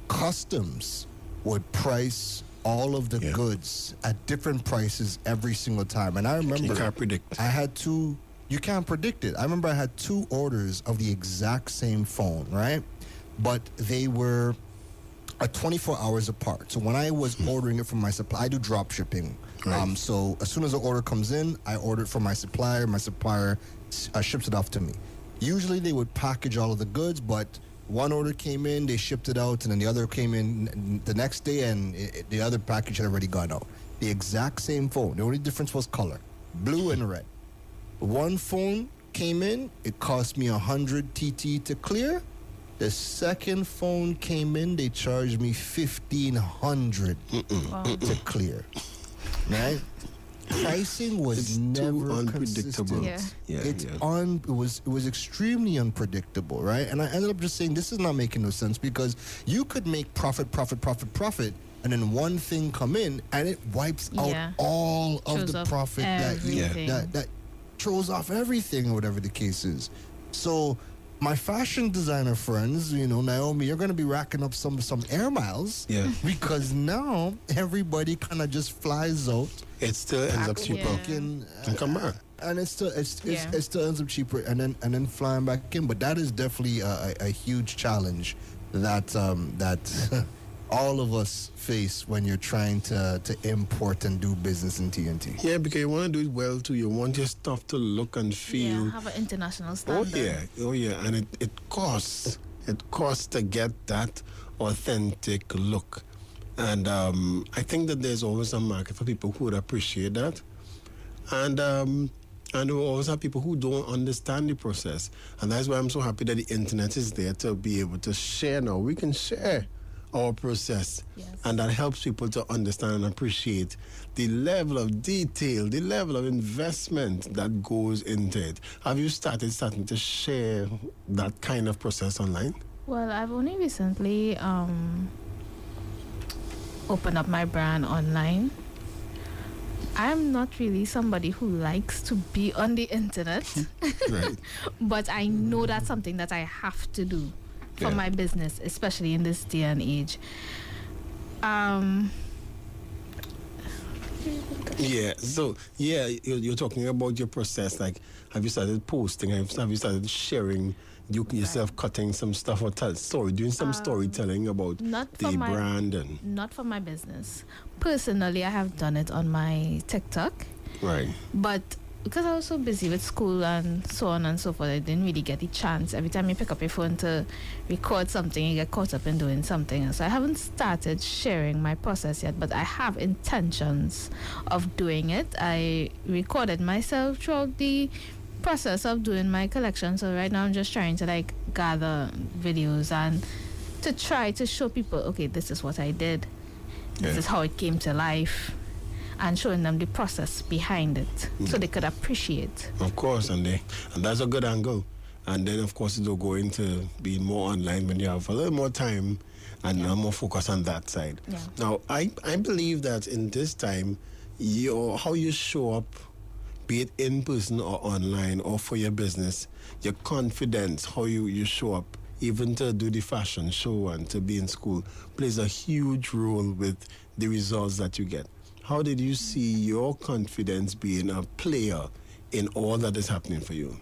customs would price all of the Yeah. goods at different prices every single time, and I remember You can't predict. I had two. You can't predict it. I remember I had two orders of the exact same phone, right? But they were uh, twenty-four hours apart. So when I was ordering it from my supplier, I do drop shipping. Right. Um, so as soon as the order comes in, I order it from my supplier. My supplier uh, ships it off to me. Usually they would package all of the goods, but one order came in, they shipped it out, and then the other came in n- the next day, and it, it- the other package had already gone out. The exact same phone. The only difference was color, blue and red. One phone came in, it cost me one hundred T T to clear. The second phone came in, they charged me fifteen hundred Wow. to clear. Right? Pricing was It's too never unpredictable. consistent. Yeah. Yeah, It's yeah. un it was it was extremely unpredictable, right? And I ended up just saying this is not making no sense, because you could make profit, profit, profit, profit, and then one thing come in and it wipes out Yeah. all of Throws the off profit that you everything. that that throws off everything, or whatever the case is. So my fashion designer friends, you know, Naomi, you're going to be racking up some some air miles, Yeah. because now everybody kind of just flies out, It still ends up cheaper. Yeah. in, And come back. and it's still it's, it's, Yeah. it still ends up cheaper, and then and then flying back in. But that is definitely a, a, a huge challenge that um, that all of us face when you're trying to to import and do business in T N T. Yeah, because you want to do it well too. You want your stuff to look and feel. Yeah, have an international Oh standard. yeah, oh yeah, and it, it costs. It costs to get that authentic look, and um, I think that there's always a market for people who would appreciate that, and um, and we always have people who don't understand the process, and that's why I'm so happy that the internet is there to be able to share. Now we can share our process. Yes. And that helps people to understand and appreciate the level of detail, the level of investment that goes into it. Have you started starting to share that kind of process online? Well, I've only recently um, opened up my brand online. I'm not really somebody who likes to be on the internet, Right. but I know that's something that I have to do for Yeah. my business, especially in this day and age. Um, Yeah, so yeah, you're, you're talking about your process. Like, have you started posting? Have, have you started sharing you yourself cutting some stuff or tell story, doing some storytelling about not the for my brand and not for my business. Personally, I have done it on my TikTok, right? but because I was so busy with school and so on and so forth, I didn't really get the chance. Every time you pick up your phone to record something, you get caught up in doing something else. So I haven't started sharing my process yet, but I have intentions of doing it. I recorded myself throughout the process of doing my collection. So right now I'm just trying to like gather videos and to try to show people, okay, this is what I did. This Yeah. is how it came to life. And showing them the process behind it so they could appreciate. Of course, and they, and that's a good angle. And then, of course, it'll go into being more online when you have a little more time and Yeah. uh, more focus on that side. Yeah. Now, I, I believe that in this time, your how you show up, be it in person or online or for your business, your confidence, how you, you show up, even to do the fashion show and to be in school, plays a huge role with the results that you get. How did you see your confidence being a player in all that is happening for you?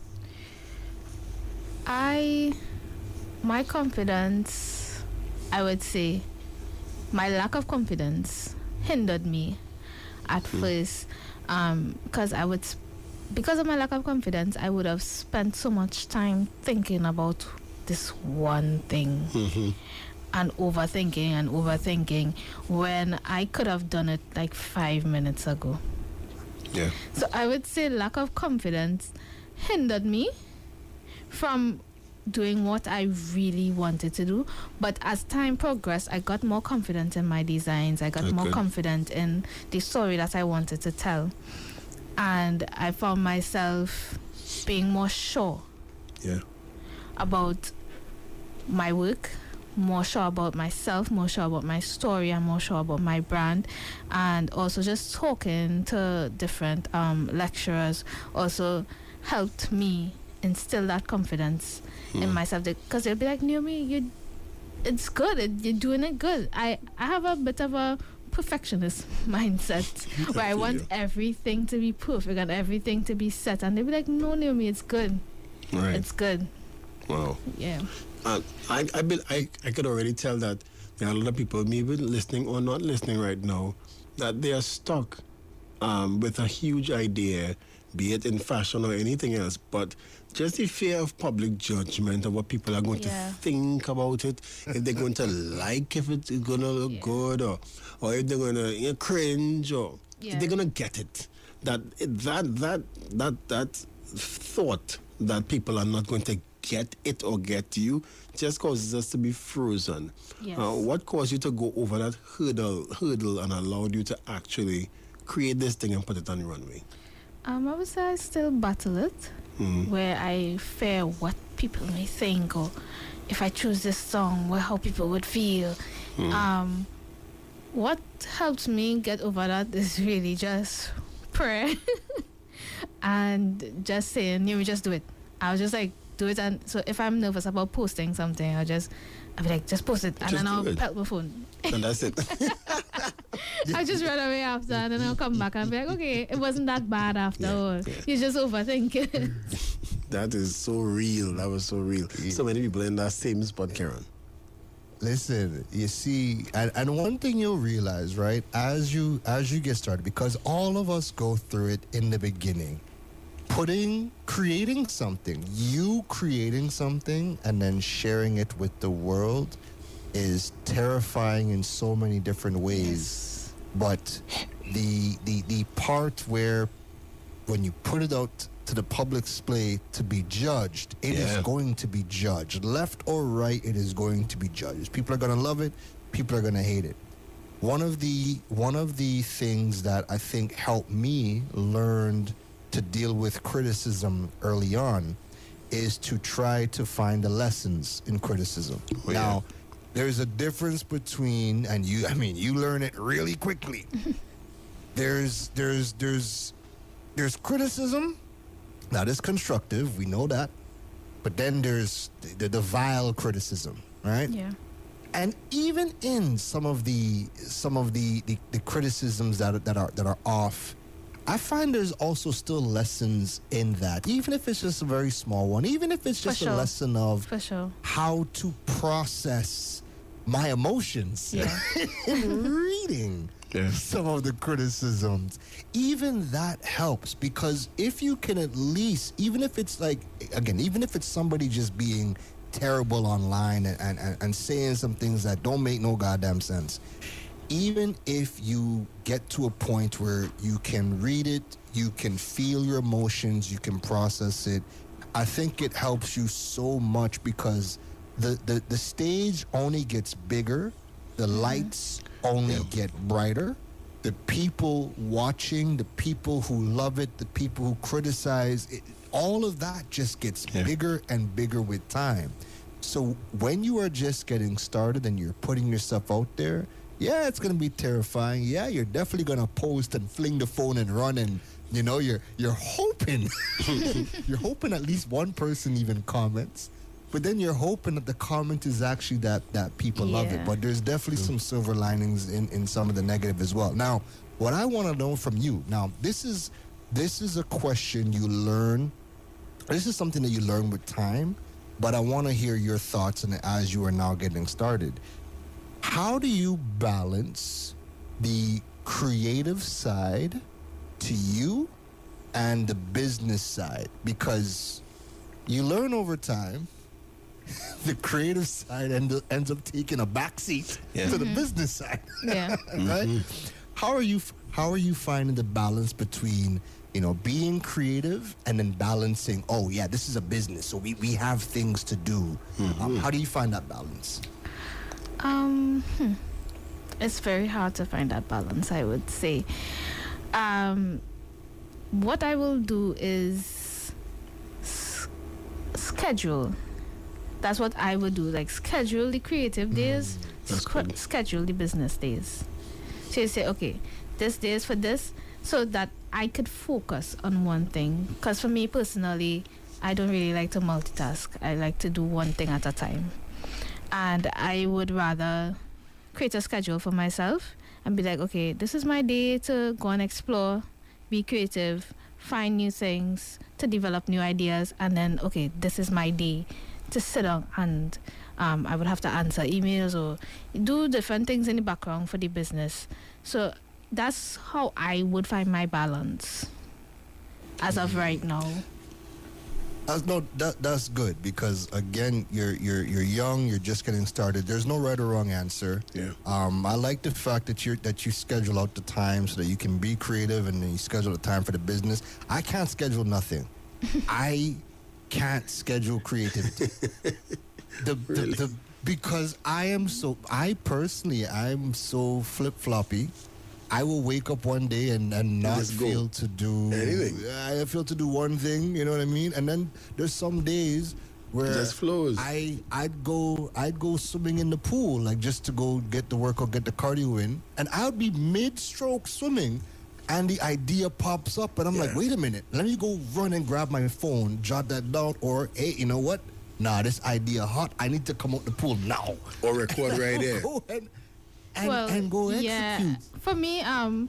I, my confidence, I would say, my lack of confidence hindered me at first, um, because I would, s- because of my lack of confidence, I would have spent so much time thinking about this one thing. Mm-hmm. And overthinking and overthinking when I could have done it like five minutes ago. Yeah. So I would say lack of confidence hindered me from doing what I really wanted to do. But as time progressed, I got more confident in my designs. I got more Okay. confident in the story that I wanted to tell. And I found myself being more sure Yeah. about my work, more sure about myself, more sure about my story, and more sure about my brand. And also just talking to different um, lecturers also helped me instill that confidence in myself, because they'll be like, Naomi, you it's good, it, you're doing it good. I, I have a bit of a perfectionist mindset where I want you. everything to be perfect and everything to be set, and they'll be like, no, Naomi, it's good, Right. it's good. Wow. Yeah. Uh, I, I, be, I, I could already tell that there are a lot of people, maybe listening or not listening right now, that they are stuck um, with a huge idea, be it in fashion or anything else, but just the fear of public judgment of what people are going Yeah. to think about it, if they're going to like, if it's going to look Yeah. good, or or if they're going to you know, cringe, or Yeah. if they're going to get it. That that that that that thought that people are not going to get it or get you just causes us to be frozen. Yes. Uh, what caused you to go over that hurdle hurdle and allowed you to actually create this thing and put it on the runway? Um, I would say I still battle it, where I fear what people may think, or if I choose this song, where how people would feel. Um, what helps me get over that is really just prayer and just saying, you know, just do it. I'll just like do it, and so if I'm nervous about posting something, I'll just I'll be like, just post it, and Just then I'll do it. pelt my phone. And that's it. I just run away after, and then I'll come back and be like, okay, it wasn't that bad after all. yeah. You just overthink. That is so real. That was so real. So many people in that same spot, Karen. Listen, you see, and, and one thing you'll realize, right, as you as you get started, because all of us go through it in the beginning, putting, creating something, you creating something and then sharing it with the world is terrifying in so many different ways. But the the the part where when you put it out to the public display to be judged. It is Yeah. going to be judged. Left or right, it is going to be judged. People are going to love it. People are going to hate it. One of the one of the things that I think helped me learn to deal with criticism early on is to try to find the lessons in criticism. Oh, yeah. Now, there's a difference between, and you, I mean, you learn it really quickly. there's there's there's there's criticism that is constructive. We know that, but then there's the, the vile criticism, right? Yeah. And even in some of the some of the, the, the criticisms that are, that are that are off, I find there's also still lessons in that. Even if it's just a very small one, even if it's For just sure. a lesson of For sure. how to process my emotions Yeah. in reading Yeah. some of the criticisms. Even that helps, because if you can at least, even if it's like, again, even if it's somebody just being terrible online and, and, and saying some things that don't make no goddamn sense, even if you get to a point where you can read it, you can feel your emotions, you can process it, I think it helps you so much, because the, the, the stage only gets bigger, the lights only Yeah. get brighter. The people watching, the people who love it, the people who criticize it, all of that just gets Yeah. bigger and bigger with time. So when you are just getting started and you're putting yourself out there, yeah, it's gonna be terrifying. Yeah, you're definitely gonna post and fling the phone and run, and you know you're you're hoping you're hoping at least one person even comments. But then you're hoping that the comment is actually that, that people love it. Yeah. But there's definitely some silver linings in, in some of the negative as well. Now, what I want to know from you, now, this is this is a question you learn. This is something that you learn with time, but I want to hear your thoughts on it as you are now getting started. How do you balance the creative side to you and the business side? Because you learn over time, the creative side end, ends up taking a backseat Yeah. to the business side. Yeah. Right? How are you how are you finding the balance between, you know, being creative and then balancing, oh yeah, this is a business, so we, we have things to do. Um, how do you find that balance? Um, hmm. It's very hard to find that balance, I would say. Um, what I will do is s- schedule. That's what I would do. Like schedule the creative days, that's sque- good. schedule the business days. So you say, okay, this day is for this, so that I could focus on one thing. Because for me personally, I don't really like to multitask. I like to do one thing at a time. And I would rather create a schedule for myself and be like, okay, this is my day to go and explore, be creative, find new things, to develop new ideas, and then, okay, this is my day to sit down and um, I would have to answer emails or do different things in the background for the business. So that's how I would find my balance as of right now. That's no, that that's good, because again, you're you're you're young, you're just getting started. There's no right or wrong answer. Yeah. Um, I like the fact that you that you schedule out the time so that you can be creative, and then you schedule the time for the business. I can't schedule nothing. I can't schedule creativity. the, the, the because I am so I personally I'm so flip floppy. I will wake up one day and, and not Just go. feel to do Anything. I feel to do one thing, you know what I mean? And then there's some days where It just flows. I I'd go I'd go swimming in the pool, like just to go get the workout, get the cardio in, and I'd be mid stroke swimming, and the idea pops up, and I'm like, Yeah. wait a minute, let me go run and grab my phone, jot that down, or hey, you know what? Nah, this idea hot. I need to come out the pool now. Or record right there. Go ahead and, well, and go yeah. execute. For me, um,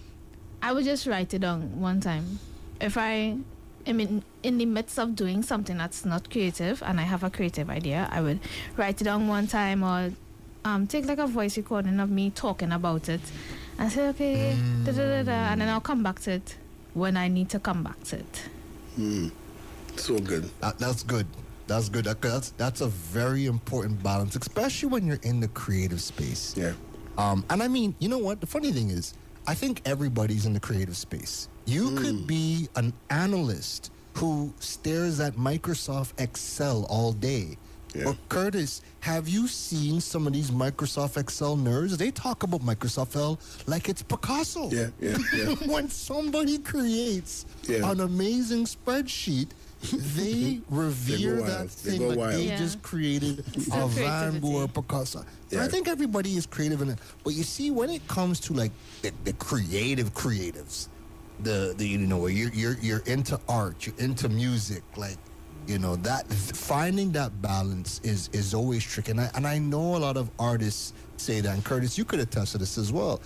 I would just write it down one time. If I am in, in the midst of doing something that's not creative and I have a creative idea, I would write it down one time, or um, take like a voice recording of me talking about it and say, okay, da, da, da, da, and then I'll come back to it when I need to come back to it. Mm. So good. That, that's good. That's good. That, that's that's a very important balance, especially when you're in the creative space. Yeah. Um, and I mean, you know what? The funny thing is, I think everybody's in the creative space. You could be an analyst who stares at Microsoft Excel all day. Yeah. But Curtis, have you seen some of these Microsoft Excel nerds? They talk about Microsoft Excel like it's Picasso. Yeah, yeah, yeah. When somebody creates Yeah. an amazing spreadsheet, they revere wild. that They thing go that wild. they Yeah. just created It's a a Van creativity. Gogh Picasso. And Yeah. I think everybody is creative in it. But you see, when it comes to like the, the creative creatives, the, the you know where you're you're you're into art, you're into music, like you know that finding that balance is is always tricky. And I and I know a lot of artists say that. And Curtis, you could attest to this as well.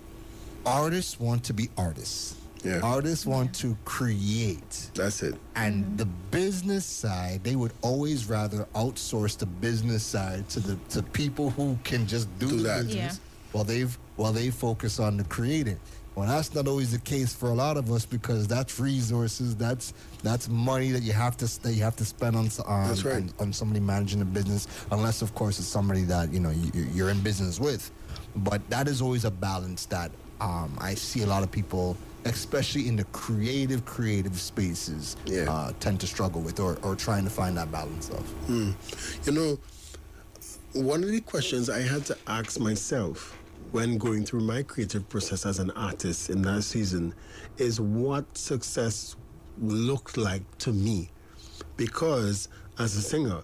Artists want to be artists. Yeah. Artists want to create. That's it. And the business side, they would always rather outsource the business side to the to people who can just do, Do the that. business Yeah. while they while they focus on the creating. Well, that's not always the case for a lot of us because that's resources, that's that's money that you have to that you have to spend on on, That's right. on on somebody managing a business, unless of course it's somebody that you know you, you're in business with. But that is always a balance that um, I see a lot of people, especially in the creative, creative spaces, Yeah. uh, tend to struggle with or, or trying to find that balance of. You know, one of the questions I had to ask myself when going through my creative process as an artist in that season is what success looked like to me. Because as a singer,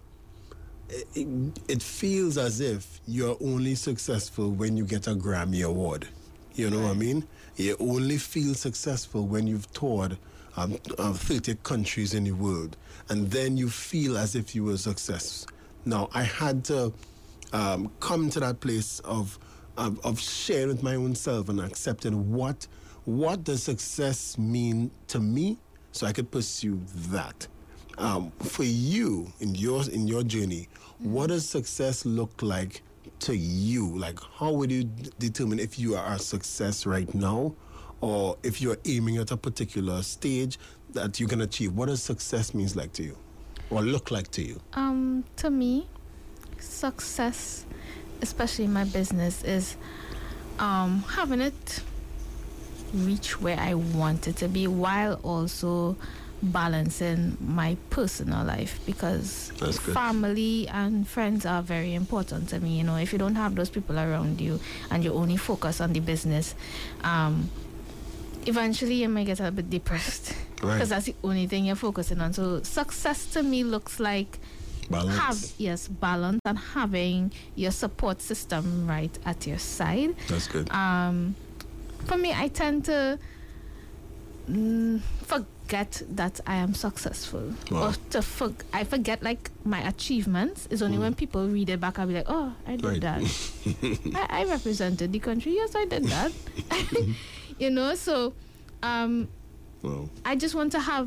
it, it feels as if you're only successful when you get a Grammy Award. You know what I mean? You only feel successful when you've toured um, uh, thirty countries in the world. And then you feel as if you were a success. Now, I had to um, come to that place of, of of sharing with my own self and accepting what what does success mean to me so I could pursue that. Um, for you, in your, in your journey, what does success look like to you? Like, how would you d- determine if you are a success right now or if you're aiming at a particular stage that you can achieve? What does success means like to you or look like to you? Um, to me, success, especially in my business, is um, having it reach where I want it to be while also balancing my personal life, because That's good. family and friends are very important to me. You know, if you don't have those people around you and you only focus on the business, um, eventually you might get a bit depressed because Right. that's the only thing you're focusing on. So success to me looks like Balance. have yes balance and having your support system right at your side. That's good. Um, for me, I tend to mm, forget that I am successful, Wow. or to for, I forget like my achievements. It's only when people read it back, I'll be like, oh, I did Right. that. I, I represented the country. Yes, I did that. You know, so um, Well, I just want to have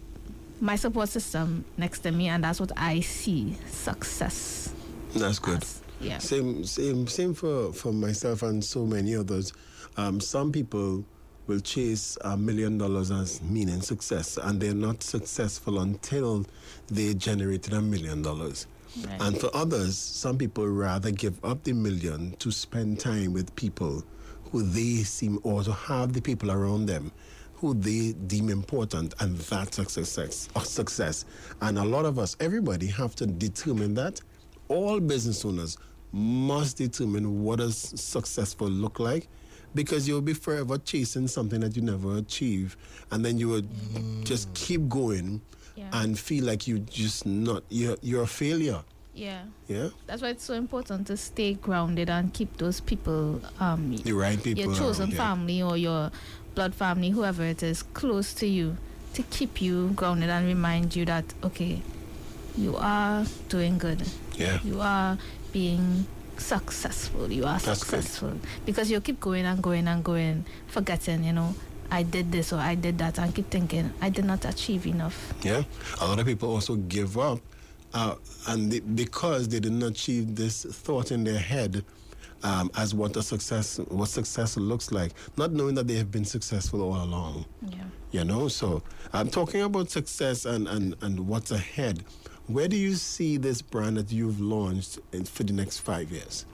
my support system next to me, and that's what I see success that's good. as. Yeah. Same, same, same for, for myself and so many others. Um, some people will chase a million dollars as meaning success, and they're not successful until they generated a million dollars. Right. And for others, some people rather give up the million to spend time with people who they seem, or to have the people around them who they deem important, and that's a success. A success. And a lot of us, everybody, have to determine that. All business owners must determine what does successful look like, because you'll be forever chasing something that you never achieve, and then you would just keep going Yeah. and feel like you just not you're you're a failure. Yeah. Yeah, That's why it's so important to stay grounded and keep those people, um, the right people. your chosen around, yeah. family or your blood family, whoever it is, close to you, to keep you grounded and remind you that, okay, you are doing good. Yeah. You are being successful. You are That's good. successful. Because you keep going and going and going, forgetting, you know, I did this or I did that, and keep thinking, I did not achieve enough. Yeah, a lot of people also give up, uh, and they, because they didn't achieve this thought in their head um, as what a success, what success looks like, not knowing that they have been successful all along. Yeah. You know, so I'm talking about success and, and, and what's ahead. Where do you see this brand that you've launched in, for the next five years?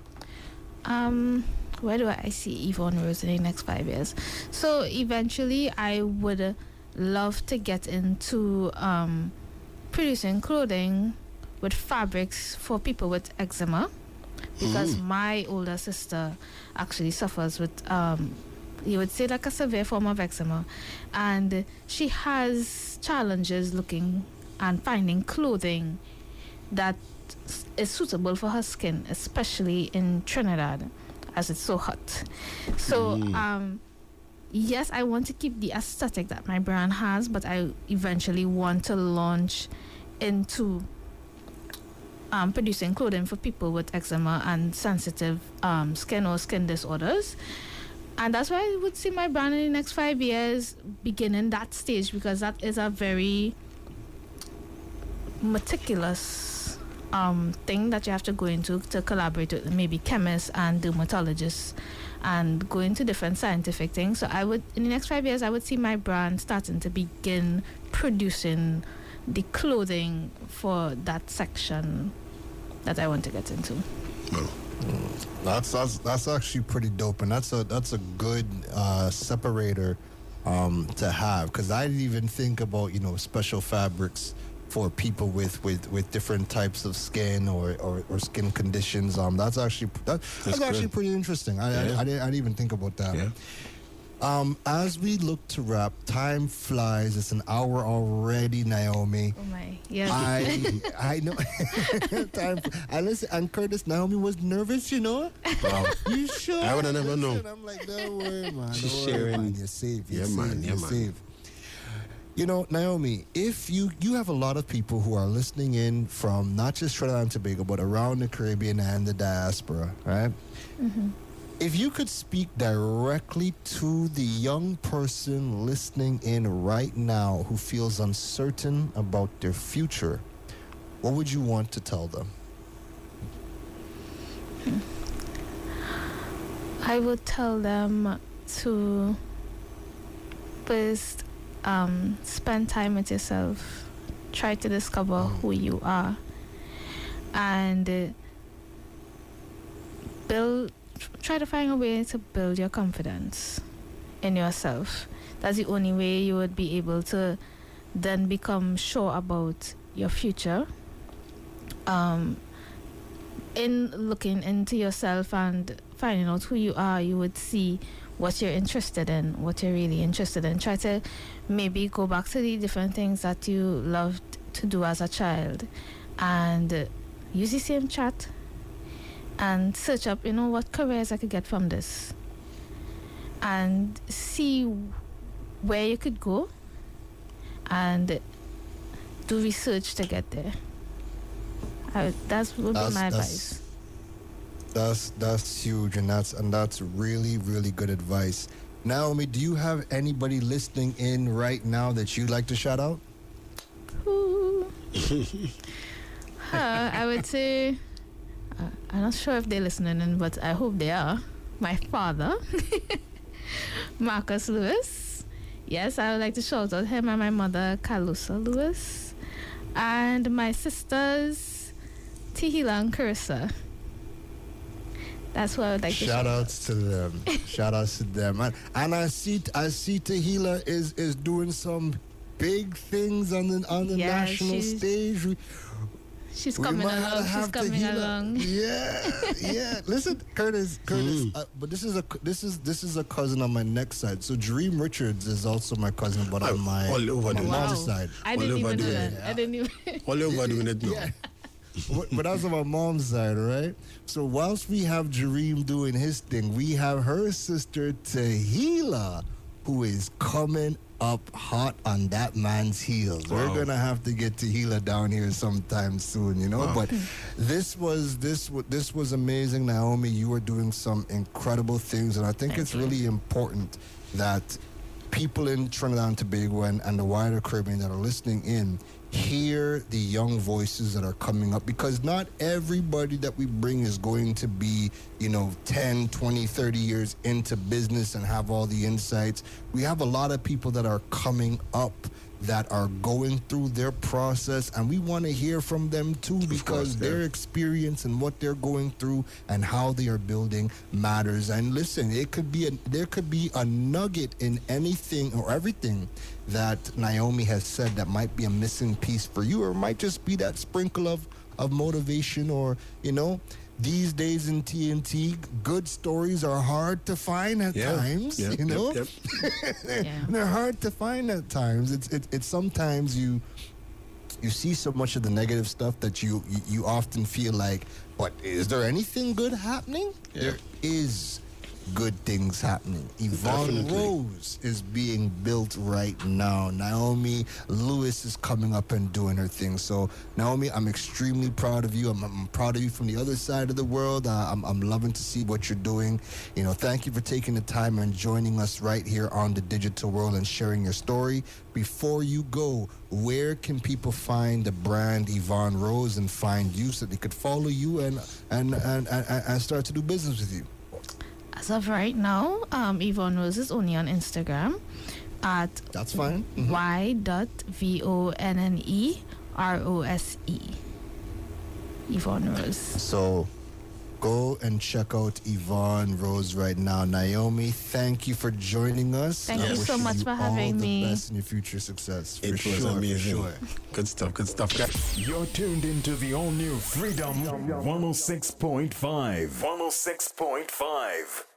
Um, where do I see Yvonne Rose in the next five years? So eventually, I would uh, love to get into um, producing clothing with fabrics for people with eczema, because Mm. my older sister actually suffers with, um, you would say, like a severe form of eczema, and she has challenges looking and finding clothing that s- is suitable for her skin, especially in Trinidad, as it's so hot. So, Mm. um, yes, I want to keep the aesthetic that my brand has, but I eventually want to launch into um, producing clothing for people with eczema and sensitive um, skin or skin disorders. And that's why I would see my brand in the next five years beginning that stage, because that is a very meticulous um, thing that you have to go into to collaborate with maybe chemists and dermatologists and go into different scientific things. So I would, in the next five years, I would see my brand starting to begin producing the clothing for that section that I want to get into. Well, That's that's that's actually pretty dope, and that's a that's a good uh, separator um, to have, because I didn't even think about, you know, special fabrics for people with, with, with different types of skin or, or, or skin conditions. Um, that's actually that, that's, That's actually good. pretty interesting. I, Yeah. I, I, didn't, I didn't even think about that. yeah. Um, as we look to wrap, time flies. It's an hour already, Naomi. Oh my, yes. I I know. Time. And listen, and Curtis, Naomi was nervous, you know. Wow. You sure? I would have never known. I'm like, don't worry, man. She's Don't worry, sharing. man. You're safe. You're Yeah, safe. man. Yeah, You're man. safe. You know, Naomi, if you you have a lot of people who are listening in from not just Trinidad and Tobago, but around the Caribbean and the diaspora, right? Mm-hmm. If you could speak directly to the young person listening in right now who feels uncertain about their future, what would you want to tell them? I would tell them to first um, spend time with yourself, try to discover who you are, and uh, build. Try to find a way to build your confidence in yourself. That's the only way you would be able to then become sure about your future. Um, in looking into yourself and finding out who you are, you would see what you're interested in, what you're really interested in. Try to maybe go back to the different things that you loved to do as a child and uh, use the same chat and search up, you know, what careers I could get from this, and see where you could go and do research to get there. I, that would That's- be my that's- advice. That's that's huge, and that's and that's really really good advice. Naomi, do you have anybody listening in right now that you'd like to shout out? Ooh. uh, I would say, uh, I'm not sure if they're listening in, but I hope they are. My father, Marcus Lewis. Yes, I would like to shout out him and my mother, Calusa Lewis. And my sisters, Tihila and Carissa. That's what I would like to Shout shout out. outs to them. Shout outs to them. And, and I see I see Tahila is is doing some big things on the on the Yeah, national she's stage. We, She's we coming might have to along. She's have coming Tahila. along. Yeah, yeah. Listen, Curtis, Curtis. Mm. Uh, but this is a this is this is a cousin on my next side. So Dream Richards is also my cousin, but on my, all over on my the mom's place. side. I All didn't over even know the- that. yeah. I didn't even. All over doing it now. Yeah. but, but that's on my mom's side, right? So whilst we have Jareem doing his thing, we have her sister Tahila, who is coming up hot on that man's heels. Wow. We're gonna have to get Tahila down here sometime soon, you know. Wow. But this was this wa- this was amazing, Naomi. You are doing some incredible things, and I think Thank it's you. really important that people in Trinidad and Tobago and, and the wider Caribbean that are listening in hear the young voices that are coming up, because not everybody that we bring is going to be, you know, ten, twenty, thirty years into business and have all the insights. We have a lot of people that are coming up that are going through their process, and we want to hear from them too, because course, yeah. their experience and what they're going through and how they are building matters. And listen, it could be a, there could be a nugget in anything or everything that Naomi has said that might be a missing piece for you, or it might just be that sprinkle of of motivation, or you know. These days in T N T, good stories are hard to find at Yeah. times. Yep, You know, yep, they're, Yeah. they're hard to find at times. It's it, it's sometimes you you see so much of the negative stuff that you you, you often feel like, but is there anything good happening? Yeah. There is good things happening. Yvonne Definitely. Rose is being built right now. Naomi Lewis is coming up and doing her thing. So, Naomi, I'm extremely proud of you. I'm, I'm proud of you from the other side of the world. Uh, I'm, I'm loving to see what you're doing. You know, thank you for taking the time and joining us right here on the digital world and sharing your story. Before you go, where can people find the brand Yvonne Rose and find you so they could follow you and and and, and, and start to do business with you? As of right now, um, Yvonne Rose is only on Instagram at That's fine. Mhm. y dot v o n n e r o s e. Yvonne Rose. So go and check out Yvonne Rose right now. Naomi, thank you for joining us. Thank I you wish so much for all having the me. best in your future success. For It sure, was for amazing. sure. Good stuff, good stuff, guys. You're tuned into the all new Freedom one oh six point five. one oh six point five.